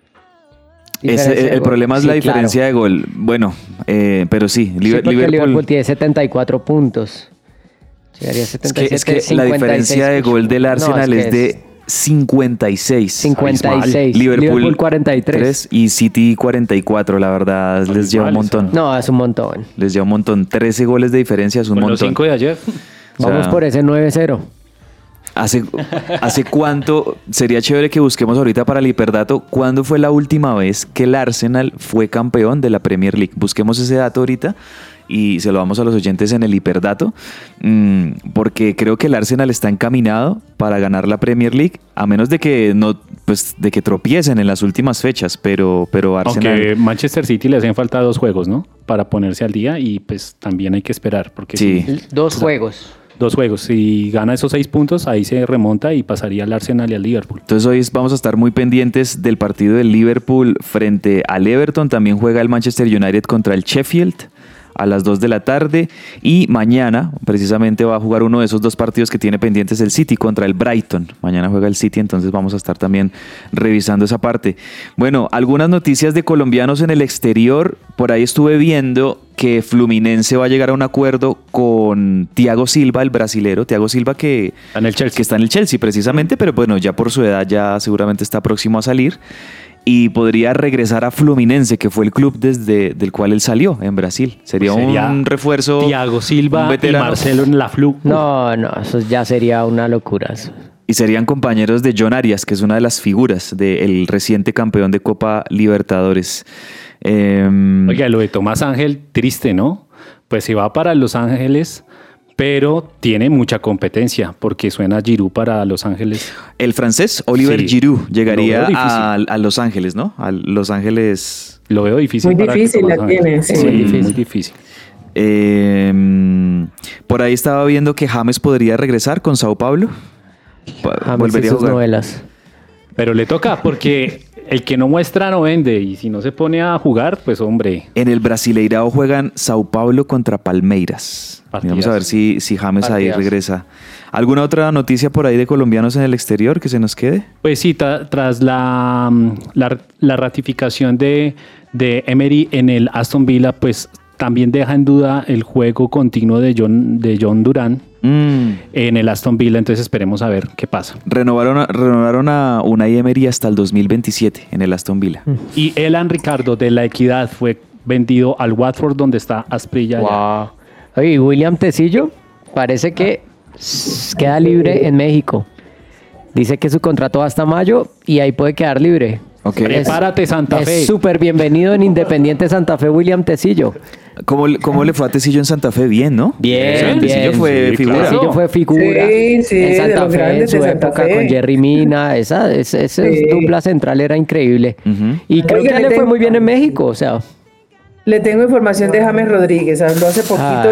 El problema es la diferencia de gol. Bueno, pero sí, Liverpool tiene 74 puntos. Llegaría a 77, es que 56, la diferencia de gol del Arsenal es de 56. 56. Liverpool 43. Y City 44. La verdad, les lleva un montón. No, es un montón. Les lleva un montón. 13 goles de diferencia es un montón. Los 5 de ayer. Vamos por ese 9-0. ¿Hace cuánto? Sería chévere que busquemos ahorita para el hiperdato. ¿Cuándo fue la última vez que el Arsenal fue campeón de la Premier League? Busquemos ese dato ahorita y se lo damos a los oyentes en el hiperdato, porque creo que el Arsenal está encaminado para ganar la Premier League, a menos de que de que tropiecen en las últimas fechas, pero Arsenal... Aunque Manchester City le hacen falta 2 juegos, ¿no? Para ponerse al día y pues también hay que esperar, porque sí. 2 juegos. 2 juegos. Si gana esos 6 puntos, ahí se remonta y pasaría al Arsenal y al Liverpool. Entonces hoy vamos a estar muy pendientes del partido del Liverpool frente al Everton. También juega el Manchester United contra el Sheffield a las 2 de la tarde. Y mañana precisamente va a jugar uno de esos 2 partidos que tiene pendientes el City contra el Brighton. Mañana juega el City, entonces vamos a estar también revisando esa parte. Bueno, algunas noticias de colombianos en el exterior. Por ahí estuve viendo que Fluminense va a llegar a un acuerdo con Thiago Silva, el brasilero. Thiago Silva que está en el Chelsea precisamente, pero bueno, ya por su edad ya seguramente está próximo a salir. Y podría regresar a Fluminense, que fue el club del cual él salió en Brasil. Sería un refuerzo. Thiago Silva y Marcelo en la Flu. No, eso ya sería una locura. Y serían compañeros de John Arias, que es una de las figuras del reciente campeón de Copa Libertadores. Oiga, lo de Tomás Ángel, triste, ¿no? Pues se va para Los Ángeles, pero tiene mucha competencia porque suena Giroud para Los Ángeles. El francés Oliver Sí, Giroud llegaría lo veo difícil. a Los Ángeles, ¿no? A Los Ángeles. Lo veo difícil. Muy para que difícil Los la Ángeles. tiene, sí. Muy difícil. Por ahí estaba viendo que James podría regresar con Sao Paulo. James y Volvería a sus jugar. novelas. Pero le toca porque el que no muestra no vende y si no se pone a jugar, pues hombre. En el Brasileirao juegan Sao Paulo contra Palmeiras. Partidazo. Vamos a ver si James ahí Partidazo. regresa. ¿Alguna otra noticia por ahí de colombianos en el exterior que se nos quede? Pues sí, tras la ratificación de Emery en el Aston Villa, pues también deja en duda el juego continuo de John Durán en el Aston Villa, entonces esperemos a ver qué pasa. Renovaron a Unai Emery hasta el 2027 en el Aston Villa. Y Elan Ricardo de La Equidad fue vendido al Watford, donde está Asprilla. Wow. Oye, y William Tecillo parece que queda libre en México. Dice que su contrato va hasta mayo y ahí puede quedar libre. Ok. Prepárate, Santa Fe. Es súper bienvenido en Independiente Santa Fe, William Tecillo. ¿Cómo le fue a Tecillo en Santa Fe? Bien, ¿no? Bien, Tecillo bien. fue Sí, figura. claro. Tecillo fue figura Sí, en de Santa los Fe, en grandes su de Santa época Fe. con Jerry Mina. Esa dupla central era increíble. Ujú. Y creo Oiga, que le fue muy bien en México. O sea, Le tengo información de James Rodríguez. Habló hace poquito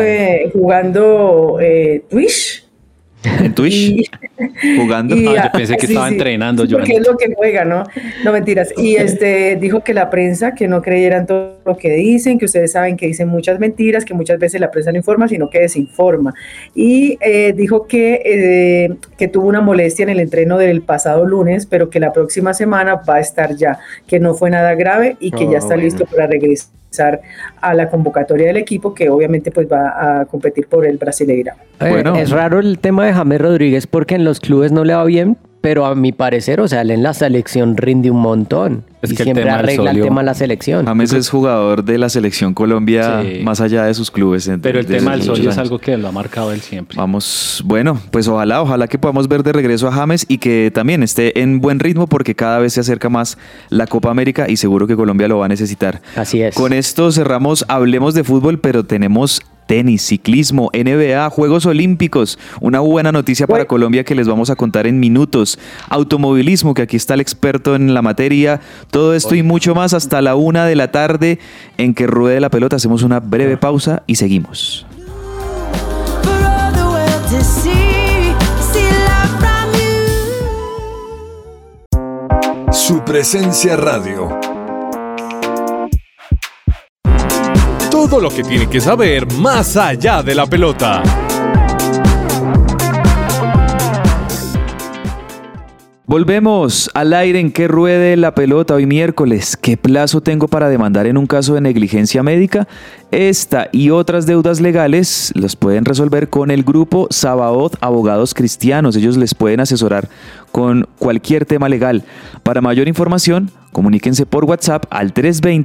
jugando Twitch. En Twitch, jugando. Y, yo pensé que estaba entrenando, sí, porque Joanita. es lo que juega, ¿no? No, mentiras. Y dijo que la prensa, que no creyeran todo lo que dicen, que ustedes saben que dicen muchas mentiras, que muchas veces la prensa no informa, sino que desinforma. Y dijo que tuvo una molestia en el entreno del pasado lunes, pero que la próxima semana va a estar ya, que no fue nada grave y que ya está listo para regresar a la convocatoria del equipo, que obviamente pues va a competir por el Brasileirao. Bueno. es raro el tema de James Rodríguez porque en los clubes no le va bien, pero a mi parecer, o sea, él en la selección rinde un montón. Es y que el siempre tema del arregla el solio- tema de la selección. James es jugador de la selección Colombia, Sí. más allá de sus clubes. Pero el desde tema del hace muchos sol es años. algo que lo ha marcado él siempre. Vamos, bueno, pues ojalá que podamos ver de regreso a James y que también esté en buen ritmo porque cada vez se acerca más la Copa América y seguro que Colombia lo va a necesitar. Así es. Con esto cerramos, hablemos de fútbol, pero tenemos tenis, ciclismo, NBA, Juegos Olímpicos. Una buena noticia para Colombia que les vamos a contar en minutos. Automovilismo, que aquí está el experto en la materia. Todo esto y mucho más hasta la 1 de la tarde en que ruede la pelota. Hacemos una breve pausa y seguimos. For all the world to see love from you. Su presencia radio. Todo lo que tiene que saber más allá de la pelota. Volvemos al aire en que ruede la pelota hoy miércoles. ¿Qué plazo tengo para demandar en un caso de negligencia médica? Esta y otras deudas legales los pueden resolver con el grupo Sabaoth Abogados Cristianos. Ellos les pueden asesorar con cualquier tema legal. Para mayor información, comuníquense por WhatsApp al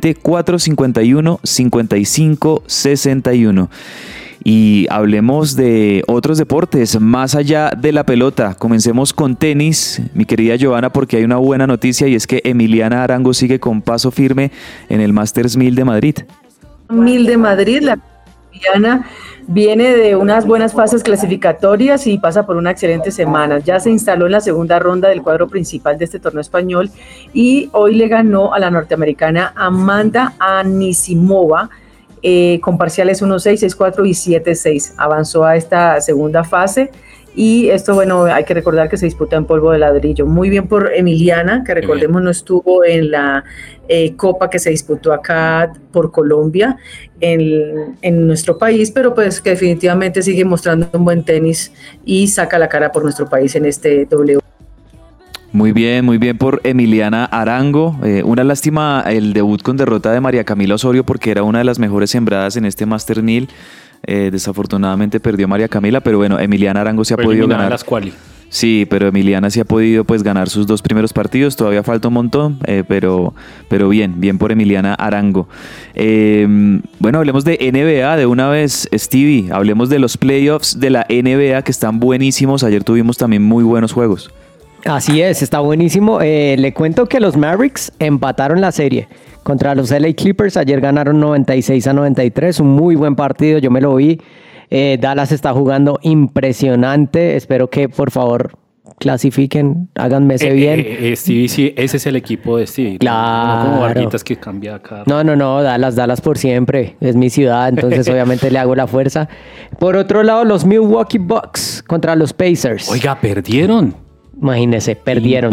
320-451-5561. Y hablemos de otros deportes más allá de la pelota. Comencemos con tenis, mi querida Joana, porque hay una buena noticia y es que Emiliana Arango sigue con paso firme en el Masters 1000 de Madrid. 1000 de Madrid, la colombiana viene de unas buenas fases clasificatorias y pasa por una excelente semana. Ya se instaló en la segunda ronda del cuadro principal de este torneo español y hoy le ganó a la norteamericana Amanda Anisimova con parciales 1-6, 6-4 y 7-6. Avanzó a esta segunda fase. Y esto, bueno, hay que recordar que se disputa en polvo de ladrillo. Muy bien por Emiliana, que recordemos no estuvo en la Copa que se disputó acá por Colombia, en nuestro país, pero pues que definitivamente sigue mostrando un buen tenis y saca la cara por nuestro país en este W. Muy bien por Emiliana Arango. Una lástima el debut con derrota de María Camila Osorio porque era una de las mejores sembradas en este Master 1000. Desafortunadamente perdió María Camila, pero bueno, Emiliana Arango se ha podido ganar. Las quali. Sí, pero Emiliana sí ha podido pues ganar sus 2 primeros partidos, todavía falta un montón, pero bien por Emiliana Arango. Bueno, hablemos de NBA de una vez, Stevie, hablemos de los playoffs de la NBA que están buenísimos, ayer tuvimos también muy buenos juegos. Así es, está buenísimo. Le cuento que los Mavericks empataron la serie contra los LA Clippers. Ayer ganaron 96-93, un muy buen partido, yo me lo vi. Dallas está jugando impresionante. Espero que, por favor, clasifiquen, háganme ese bien. Stevie, sí, ese es el equipo de Stevie. Claro. No como Varguitas que cambia acá. No, Dallas por siempre. Es mi ciudad, entonces obviamente le hago la fuerza. Por otro lado, los Milwaukee Bucks contra los Pacers. Oiga, perdieron. Imagínense, perdieron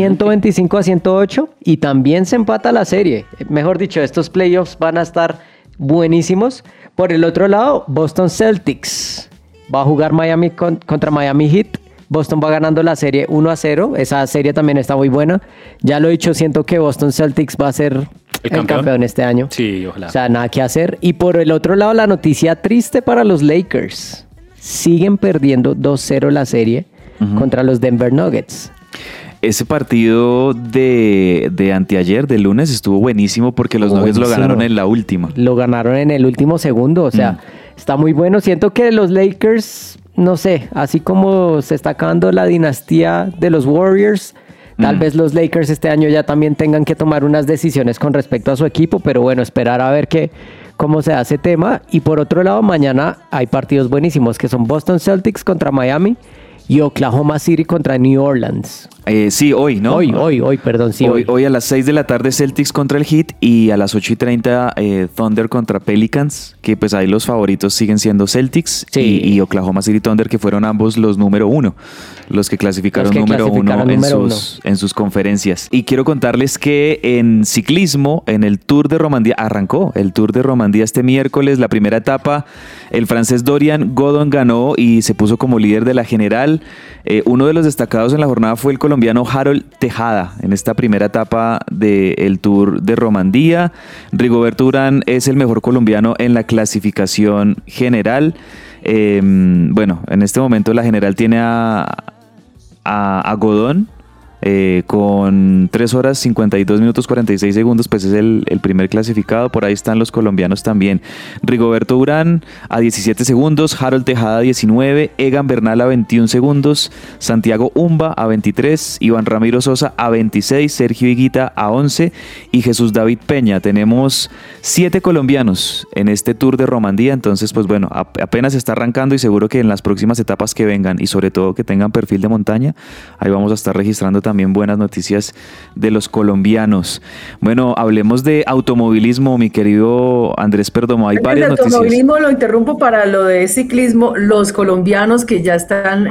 125-108 y también se empata la serie. Mejor dicho, estos playoffs van a estar buenísimos. Por el otro lado, Boston Celtics va a jugar Miami contra Miami Heat. Boston va ganando la serie 1-0. Esa serie también está muy buena. Ya lo he dicho, siento que Boston Celtics va a ser el campeón este año. Sí, ojalá. O sea, nada que hacer. Y por el otro lado, la noticia triste para los Lakers. Siguen perdiendo 2-0 la serie contra los Denver Nuggets. Ese partido de anteayer, de lunes, estuvo buenísimo porque los Nuggets lo ganaron en la última. Lo ganaron en el último segundo, o sea, está muy bueno. Siento que los Lakers, no sé, así como se está acabando la dinastía de los Warriors, tal vez los Lakers este año ya también tengan que tomar unas decisiones con respecto a su equipo, pero bueno, esperar a ver cómo se hace tema. Y por otro lado, mañana hay partidos buenísimos que son Boston Celtics contra Miami y Oklahoma City contra New Orleans. Sí, hoy, ¿no? Hoy, perdón, sí. Hoy a las 6 de la tarde Celtics contra el Heat y a las 8:30 Thunder contra Pelicans, que pues ahí los favoritos siguen siendo Celtics y Oklahoma City Thunder, que fueron ambos los número 1, los que clasificaron número 1 en sus conferencias. Y quiero contarles que en ciclismo, en el Tour de Romandía, arrancó el Tour de Romandía este miércoles, la primera etapa, el francés Dorian Godon ganó y se puso como líder de la general. Uno de los destacados en la jornada fue el colombiano Harold Tejada en esta primera etapa del Tour de Romandía. Rigoberto Urán es el mejor colombiano en la clasificación general. Bueno, en este momento la general tiene a Godón con 3 horas 52 minutos 46 segundos, pues es el primer clasificado. Por ahí están los colombianos también. Rigoberto Urán a 17 segundos, Harold Tejada a 19, Egan Bernal a 21 segundos, Santiago Umba a 23, Iván Ramiro Sosa a 26, Sergio Higuita a 11 y Jesús David Peña. Tenemos 7 colombianos en este Tour de Romandía, entonces pues bueno, apenas está arrancando y seguro que en las próximas etapas que vengan y sobre todo que tengan perfil de montaña, ahí vamos a estar registrando también buenas noticias de los colombianos. Bueno, hablemos de automovilismo, mi querido Andrés Perdomo. Hay varias noticias. El automovilismo lo interrumpo para lo de ciclismo. Los colombianos que ya están...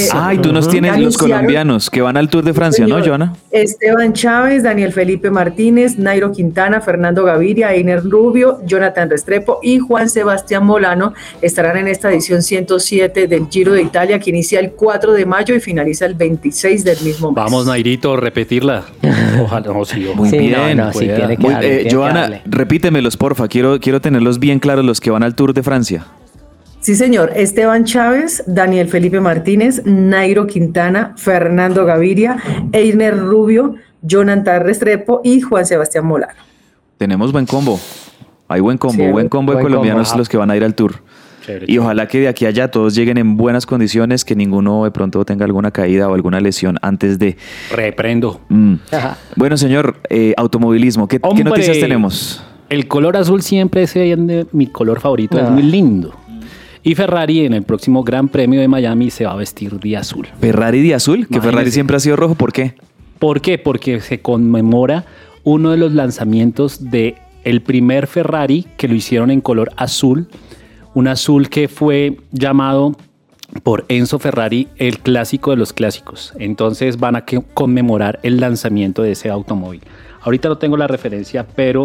tú nos tienes los colombianos que van al Tour de Francia, ¿no, Joana? Esteban Chávez, Daniel Felipe Martínez, Nairo Quintana, Fernando Gaviria, Einer Rubio, Jonathan Restrepo y Juan Sebastián Molano estarán en esta edición 107 del Giro de Italia, que inicia el 4 de mayo y finaliza el 26 del mismo mes. Vamos, Nairito, repetirla. Ojalá, no, sí, muy bien. No, sí, tiene que darle, Joana, repítemelos, porfa. Quiero tenerlos bien claros los que van al Tour de Francia. Sí, señor. Esteban Chávez, Daniel Felipe Martínez, Nairo Quintana, Fernando Gaviria, Einer Rubio, Jonathan Restrepo y Juan Sebastián Molano. Tenemos buen combo. Hay buen combo, sí, buen combo de colombianos los que van a ir al Tour. Chévere, y ojalá que de aquí a allá todos lleguen en buenas condiciones, que ninguno de pronto tenga alguna caída o alguna lesión antes de... Reprendo. Bueno, señor, automovilismo, ¿qué noticias tenemos? El color azul siempre es mi color favorito, es muy lindo. Y Ferrari en el próximo Gran Premio de Miami se va a vestir de azul. ¿Ferrari de azul? Que Ferrari siempre ha sido rojo, ¿por qué? ¿Por qué? Porque se conmemora uno de los lanzamientos de el primer Ferrari que lo hicieron en color azul. Un azul que fue llamado por Enzo Ferrari el clásico de los clásicos. Entonces van a conmemorar el lanzamiento de ese automóvil. Ahorita no tengo la referencia, pero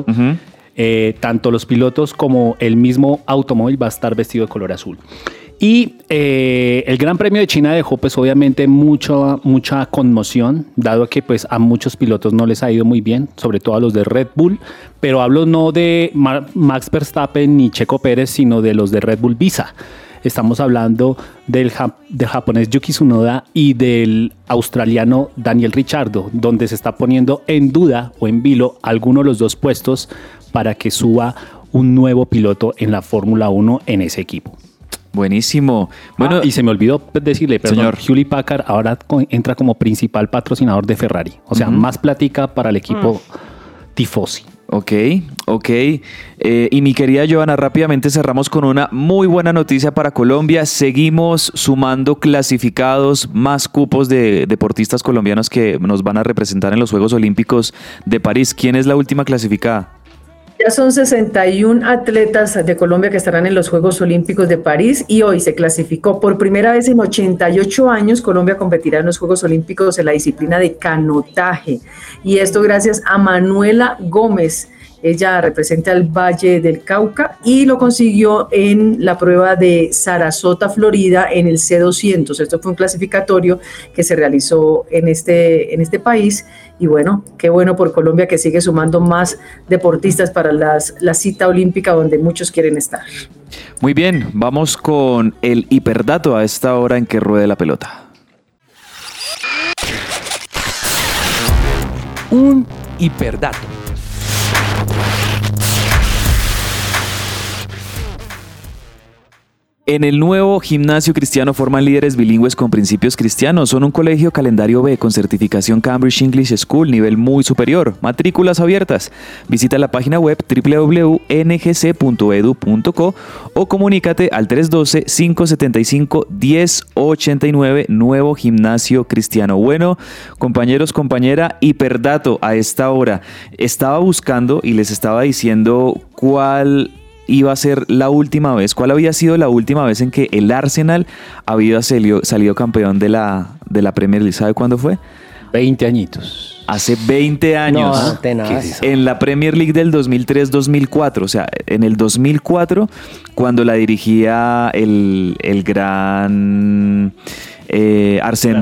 tanto los pilotos como el mismo automóvil va a estar vestido de color azul. Y el Gran Premio de China dejó pues obviamente mucha conmoción, dado que pues a muchos pilotos no les ha ido muy bien, sobre todo a los de Red Bull, pero hablo no de Max Verstappen ni Checo Pérez, sino de los de Red Bull Visa. Estamos hablando del japonés Yuki Tsunoda y del australiano Daniel Ricciardo, donde se está poniendo en duda o en vilo alguno de los dos puestos para que suba un nuevo piloto en la Fórmula 1 en ese equipo. Buenísimo. Bueno, y se me olvidó decirle, señor, Hewlett Packard ahora entra como principal patrocinador de Ferrari. O sea, más plática para el equipo tifosi. Ok. Y mi querida Johanna, rápidamente cerramos con una muy buena noticia para Colombia. Seguimos sumando clasificados, más cupos de deportistas colombianos que nos van a representar en los Juegos Olímpicos de París. ¿Quién es la última clasificada? Ya son 61 atletas de Colombia que estarán en los Juegos Olímpicos de París y hoy se clasificó por primera vez en 88 años. Colombia competirá en los Juegos Olímpicos en la disciplina de canotaje y esto gracias a Manuela Gómez. Ella representa al Valle del Cauca y lo consiguió en la prueba de Sarasota, Florida, en el C200. Esto fue un clasificatorio que se realizó en este país. Y bueno, qué bueno por Colombia que sigue sumando más deportistas para la cita olímpica donde muchos quieren estar. Muy bien, vamos con el hiperdato a esta hora en que ruede la pelota. Un hiperdato. En el nuevo gimnasio cristiano forman líderes bilingües con principios cristianos. Son un colegio calendario B con certificación Cambridge English School, nivel muy superior. Matrículas abiertas. Visita la página web www.ngc.edu.co o comunícate al 312-575-1089, nuevo gimnasio cristiano. Bueno, compañeros, compañera, hiperdato a esta hora. Estaba buscando y les estaba diciendo cuál iba a ser la última vez, cuál había sido la última vez en que el Arsenal había salido campeón de la Premier League. ¿Sabe cuándo fue? 20 añitos. Hace 20 años. No, tenaz. En la Premier League del 2003-2004. O sea, en el 2004, cuando la dirigía el gran Arsène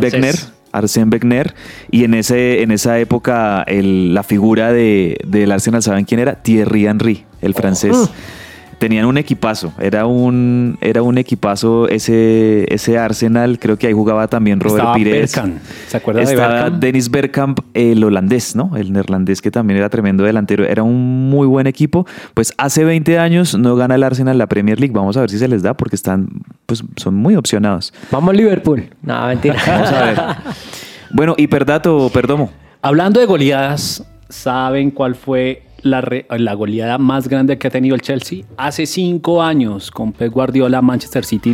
Wenger, y en esa época la figura del Arsenal, ¿saben quién era? Thierry Henry, el francés. Tenían un equipazo, era un equipazo ese Arsenal. Creo que ahí jugaba también Robert Pires. ¿Se acuerda de Estaba Bergkamp? Dennis Bergkamp, el holandés, ¿no? El neerlandés, que también era tremendo delantero. Era un muy buen equipo. Pues hace 20 años no gana el Arsenal la Premier League. Vamos a ver si se les da porque son muy opcionados. Vamos Liverpool. No, mentira. Vamos a ver. Bueno, hiperdato, Perdomo. Hablando de goleadas, ¿saben cuál fue la goleada más grande que ha tenido el Chelsea? Hace 5 años, con Pep Guardiola, Manchester City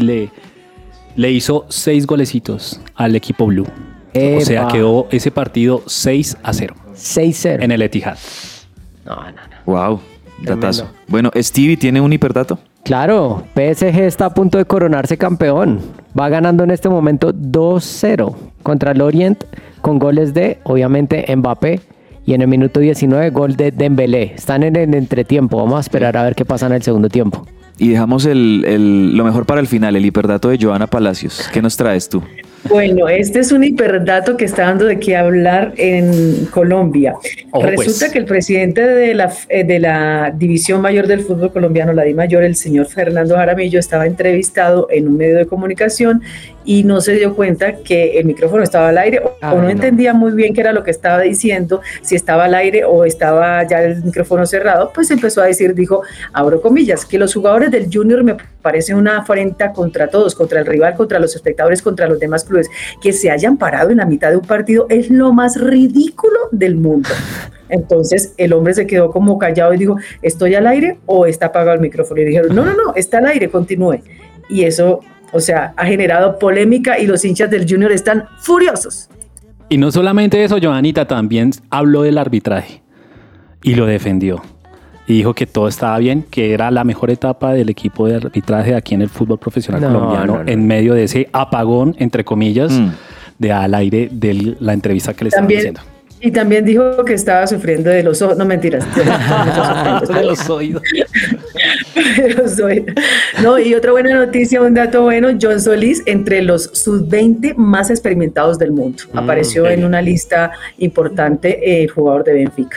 le hizo 6 golecitos al equipo Blue. Epa. O sea, quedó ese partido 6-0 6-0. en el Etihad. No. Wow, Tremendo. datazo. Bueno, Stevie, ¿tiene un hiperdato? Claro, PSG está a punto de coronarse campeón. Va ganando en este momento 2-0 contra el Orient con goles de, obviamente, Mbappé. Y en el minuto 19, gol de Dembélé. Están en el entretiempo. Vamos a esperar a ver qué pasa en el segundo tiempo. Y dejamos lo mejor para el final, el hiperdato de Johanna Palacios. ¿Qué nos traes tú? Bueno, este es un hiperdato que está dando de qué hablar en Colombia. Ojo, Resulta pues. que el presidente de la División Mayor del Fútbol Colombiano, la DIMAYOR, el señor Fernando Jaramillo, estaba entrevistado en un medio de comunicación y no se dio cuenta que el micrófono estaba al aire o no entendía muy bien qué era lo que estaba diciendo, si estaba al aire o estaba ya el micrófono cerrado. Pues empezó a decir, dijo, abro comillas, que los jugadores del Junior me parecen una afrenta contra todos, contra el rival, contra los espectadores, contra los demás clubes. Que se hayan parado en la mitad de un partido es lo más ridículo del mundo. Entonces el hombre se quedó como callado y dijo, ¿estoy al aire o está apagado el micrófono? Y dijeron, no, está al aire, continúe. Y eso, o sea, ha generado polémica y los hinchas del Junior están furiosos. Y no solamente eso, Johanita también habló del arbitraje y lo defendió. Y dijo que todo estaba bien, que era la mejor etapa del equipo de arbitraje aquí en el fútbol profesional colombiano, en medio de ese apagón, entre comillas, de al aire de la entrevista que le estaban haciendo. Y también dijo que estaba sufriendo de los ojos, no mentiras, de los oídos. De los oídos. No, y otra buena noticia, un dato bueno, John Solís, entre los sub-20 más experimentados del mundo. Apareció en una lista importante el jugador de Benfica.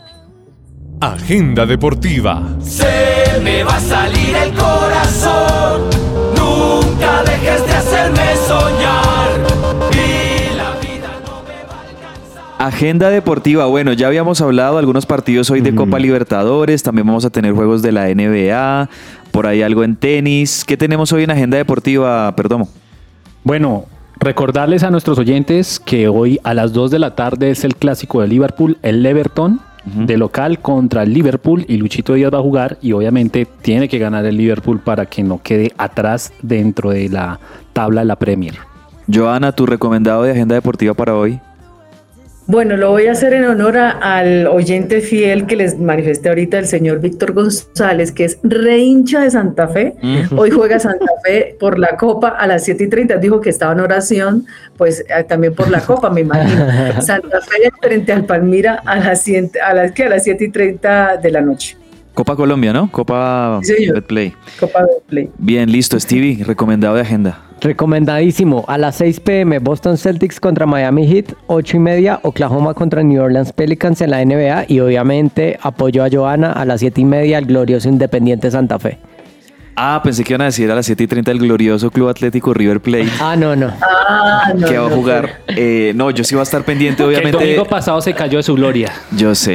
Agenda deportiva. Se me va a salir el corazón. Nunca dejes de hacerme soñar. Y la vida no me va a alcanzar. Agenda deportiva. Bueno, ya habíamos hablado de algunos partidos hoy de Copa Libertadores. También vamos a tener juegos de la NBA. Por ahí algo en tenis. ¿Qué tenemos hoy en agenda deportiva, Perdomo? Bueno, recordarles a nuestros oyentes que hoy a las 2 de la tarde es el clásico de Liverpool, el Everton, de local contra el Liverpool, y Luchito Díaz va a jugar y obviamente tiene que ganar el Liverpool para que no quede atrás dentro de la tabla de la Premier. Joana, tu recomendado de agenda deportiva para hoy. Bueno, lo voy a hacer en honor al oyente fiel que les manifesté ahorita, el señor Víctor González, que es rehincha de Santa Fe. Hoy juega Santa Fe por la Copa a las 7:30. Dijo que estaba en oración, pues también por la Copa, me imagino. Santa Fe frente al Palmira a las 7:30 de la noche. Copa Colombia, ¿no? Copa Betplay. Copa Betplay. Bien, listo. Stevie, recomendado de agenda. Recomendadísimo. A las 6 p.m. Boston Celtics contra Miami Heat, 8:30 Oklahoma contra New Orleans Pelicans en la NBA, y obviamente apoyo a Joana a las 7:30 el glorioso Independiente Santa Fe. Pensé que iban a decir a las 7:30 el glorioso Club Atlético River Plate. No. Que va a jugar. No, yo sí voy a estar pendiente, obviamente. Que el domingo pasado se cayó de su gloria. Yo sé.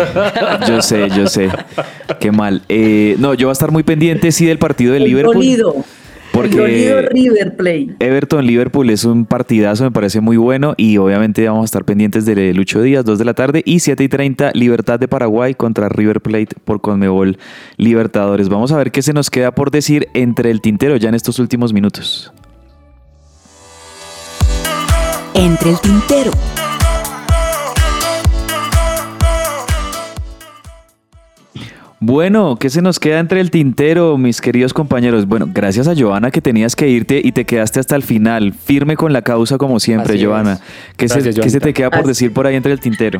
Qué mal. No, yo voy a estar muy pendiente, sí, del partido de Liverpool. Porque River Plate. Everton-Liverpool es un partidazo, me parece muy bueno, y obviamente vamos a estar pendientes de Lucho Díaz, 2 de la tarde, y 7:30 Libertad de Paraguay contra River Plate por Conmebol Libertadores. Vamos a ver qué se nos queda por decir entre el tintero ya en estos últimos minutos. Entre el tintero. Bueno, ¿qué se nos queda entre el tintero, mis queridos compañeros? Bueno, gracias a Joana, que tenías que irte y te quedaste hasta el final, firme con la causa como siempre. Así Joana. ¿Qué se te queda por decir por ahí entre el tintero?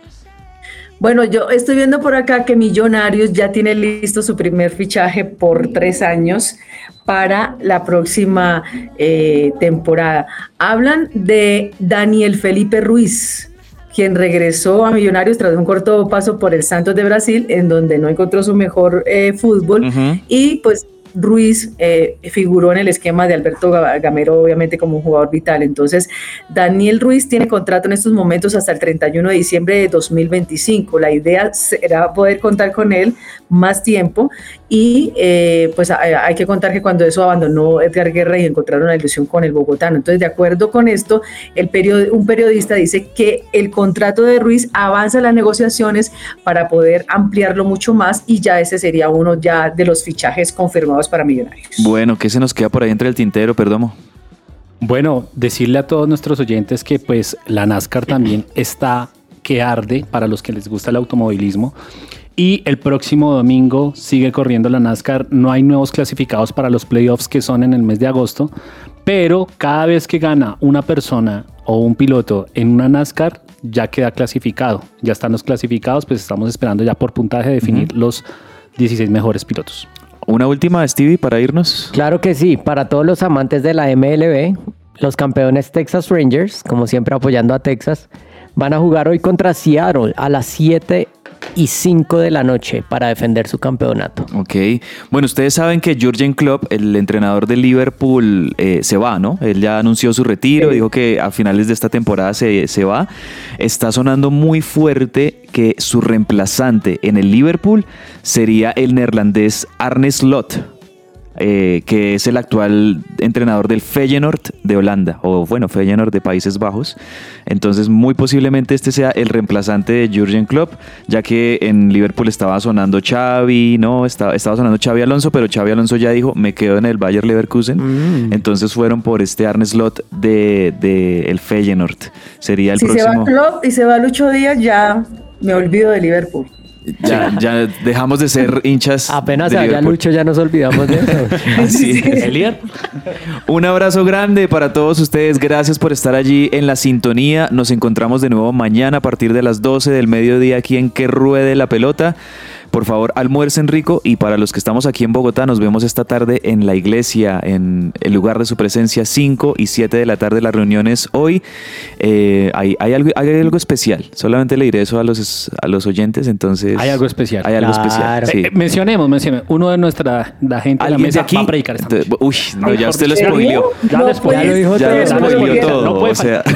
Bueno, yo estoy viendo por acá que Millonarios ya tiene listo su primer fichaje por 3 años para la próxima temporada. Hablan de Daniel Felipe Ruiz, quien regresó a Millonarios tras un corto paso por el Santos de Brasil, en donde no encontró su mejor fútbol, y pues Ruiz figuró en el esquema de Alberto Gamero, obviamente como un jugador vital. Entonces, Daniel Ruiz tiene contrato en estos momentos hasta el 31 de diciembre de 2025. La idea será poder contar con él más tiempo, y pues hay que contar que cuando eso abandonó Edgar Guerra y encontraron la ilusión con el bogotano. Entonces, de acuerdo con esto, un periodista dice que el contrato de Ruiz avanza las negociaciones para poder ampliarlo mucho más, y ya ese sería uno ya de los fichajes confirmados para Millonarios. Bueno, ¿qué se nos queda por ahí entre el tintero, Perdomo? Bueno, decirle a todos nuestros oyentes que pues la NASCAR también está que arde para los que les gusta el automovilismo, y el próximo domingo sigue corriendo la NASCAR. No hay nuevos clasificados para los playoffs, que son en el mes de agosto, pero cada vez que gana una persona o un piloto en una NASCAR ya queda clasificado. Ya están los clasificados, pues estamos esperando ya por puntaje definir los 16 mejores pilotos. Una última, Stevie, para irnos. Claro que sí, para todos los amantes de la MLB, los campeones Texas Rangers, como siempre apoyando a Texas, van a jugar hoy contra Seattle a las 7:05 de la noche para defender su campeonato. Ok. Bueno, ustedes saben que Jürgen Klopp, el entrenador de Liverpool, se va, ¿no? Él ya anunció su retiro, dijo que a finales de esta temporada se va. Está sonando muy fuerte que su reemplazante en el Liverpool sería el neerlandés Arne Slot, que es el actual entrenador del Feyenoord de Holanda, o bueno, Feyenoord de Países Bajos. Entonces, muy posiblemente este sea el reemplazante de Jürgen Klopp, ya que en Liverpool estaba sonando Xavi, ¿no? Estaba sonando Xavi Alonso, pero Xavi Alonso ya dijo, me quedo en el Bayer Leverkusen. Entonces fueron por este Arne Slot de el Feyenoord. Sería el próximo. Si se va Klopp y se va Lucho Díaz, ya me olvido de Liverpool. Ya dejamos de ser hinchas. Apenas de allá Liverpool. Lucho, ya nos olvidamos de eso. Así es. Un abrazo grande para todos ustedes. Gracias por estar allí en la sintonía. Nos encontramos de nuevo mañana a partir de las 12 del mediodía aquí en Que Ruede la Pelota. Por favor, almuercen rico, y para los que estamos aquí en Bogotá, nos vemos esta tarde en la iglesia, en el lugar de su presencia, 5 y 7 de la tarde, las reuniones hoy. Hay algo especial, solamente le diré eso a los oyentes, entonces... Hay algo especial. Hay algo especial, sí. Mencionemos, uno de la gente de la mesa va a predicar esta noche. Uy, no, ya usted lo spoileó. Ya lo spoileó todo. No puede faltar.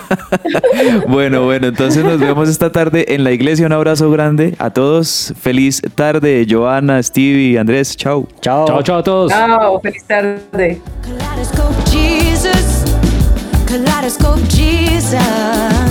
Bueno, entonces nos vemos esta tarde en la iglesia. Un abrazo grande a todos. Feliz tarde, Joana, Stevie, Andrés. Chao. Chao a todos. Chao, feliz tarde. Kaleidoscope Jesus, Kaleidoscope Jesus.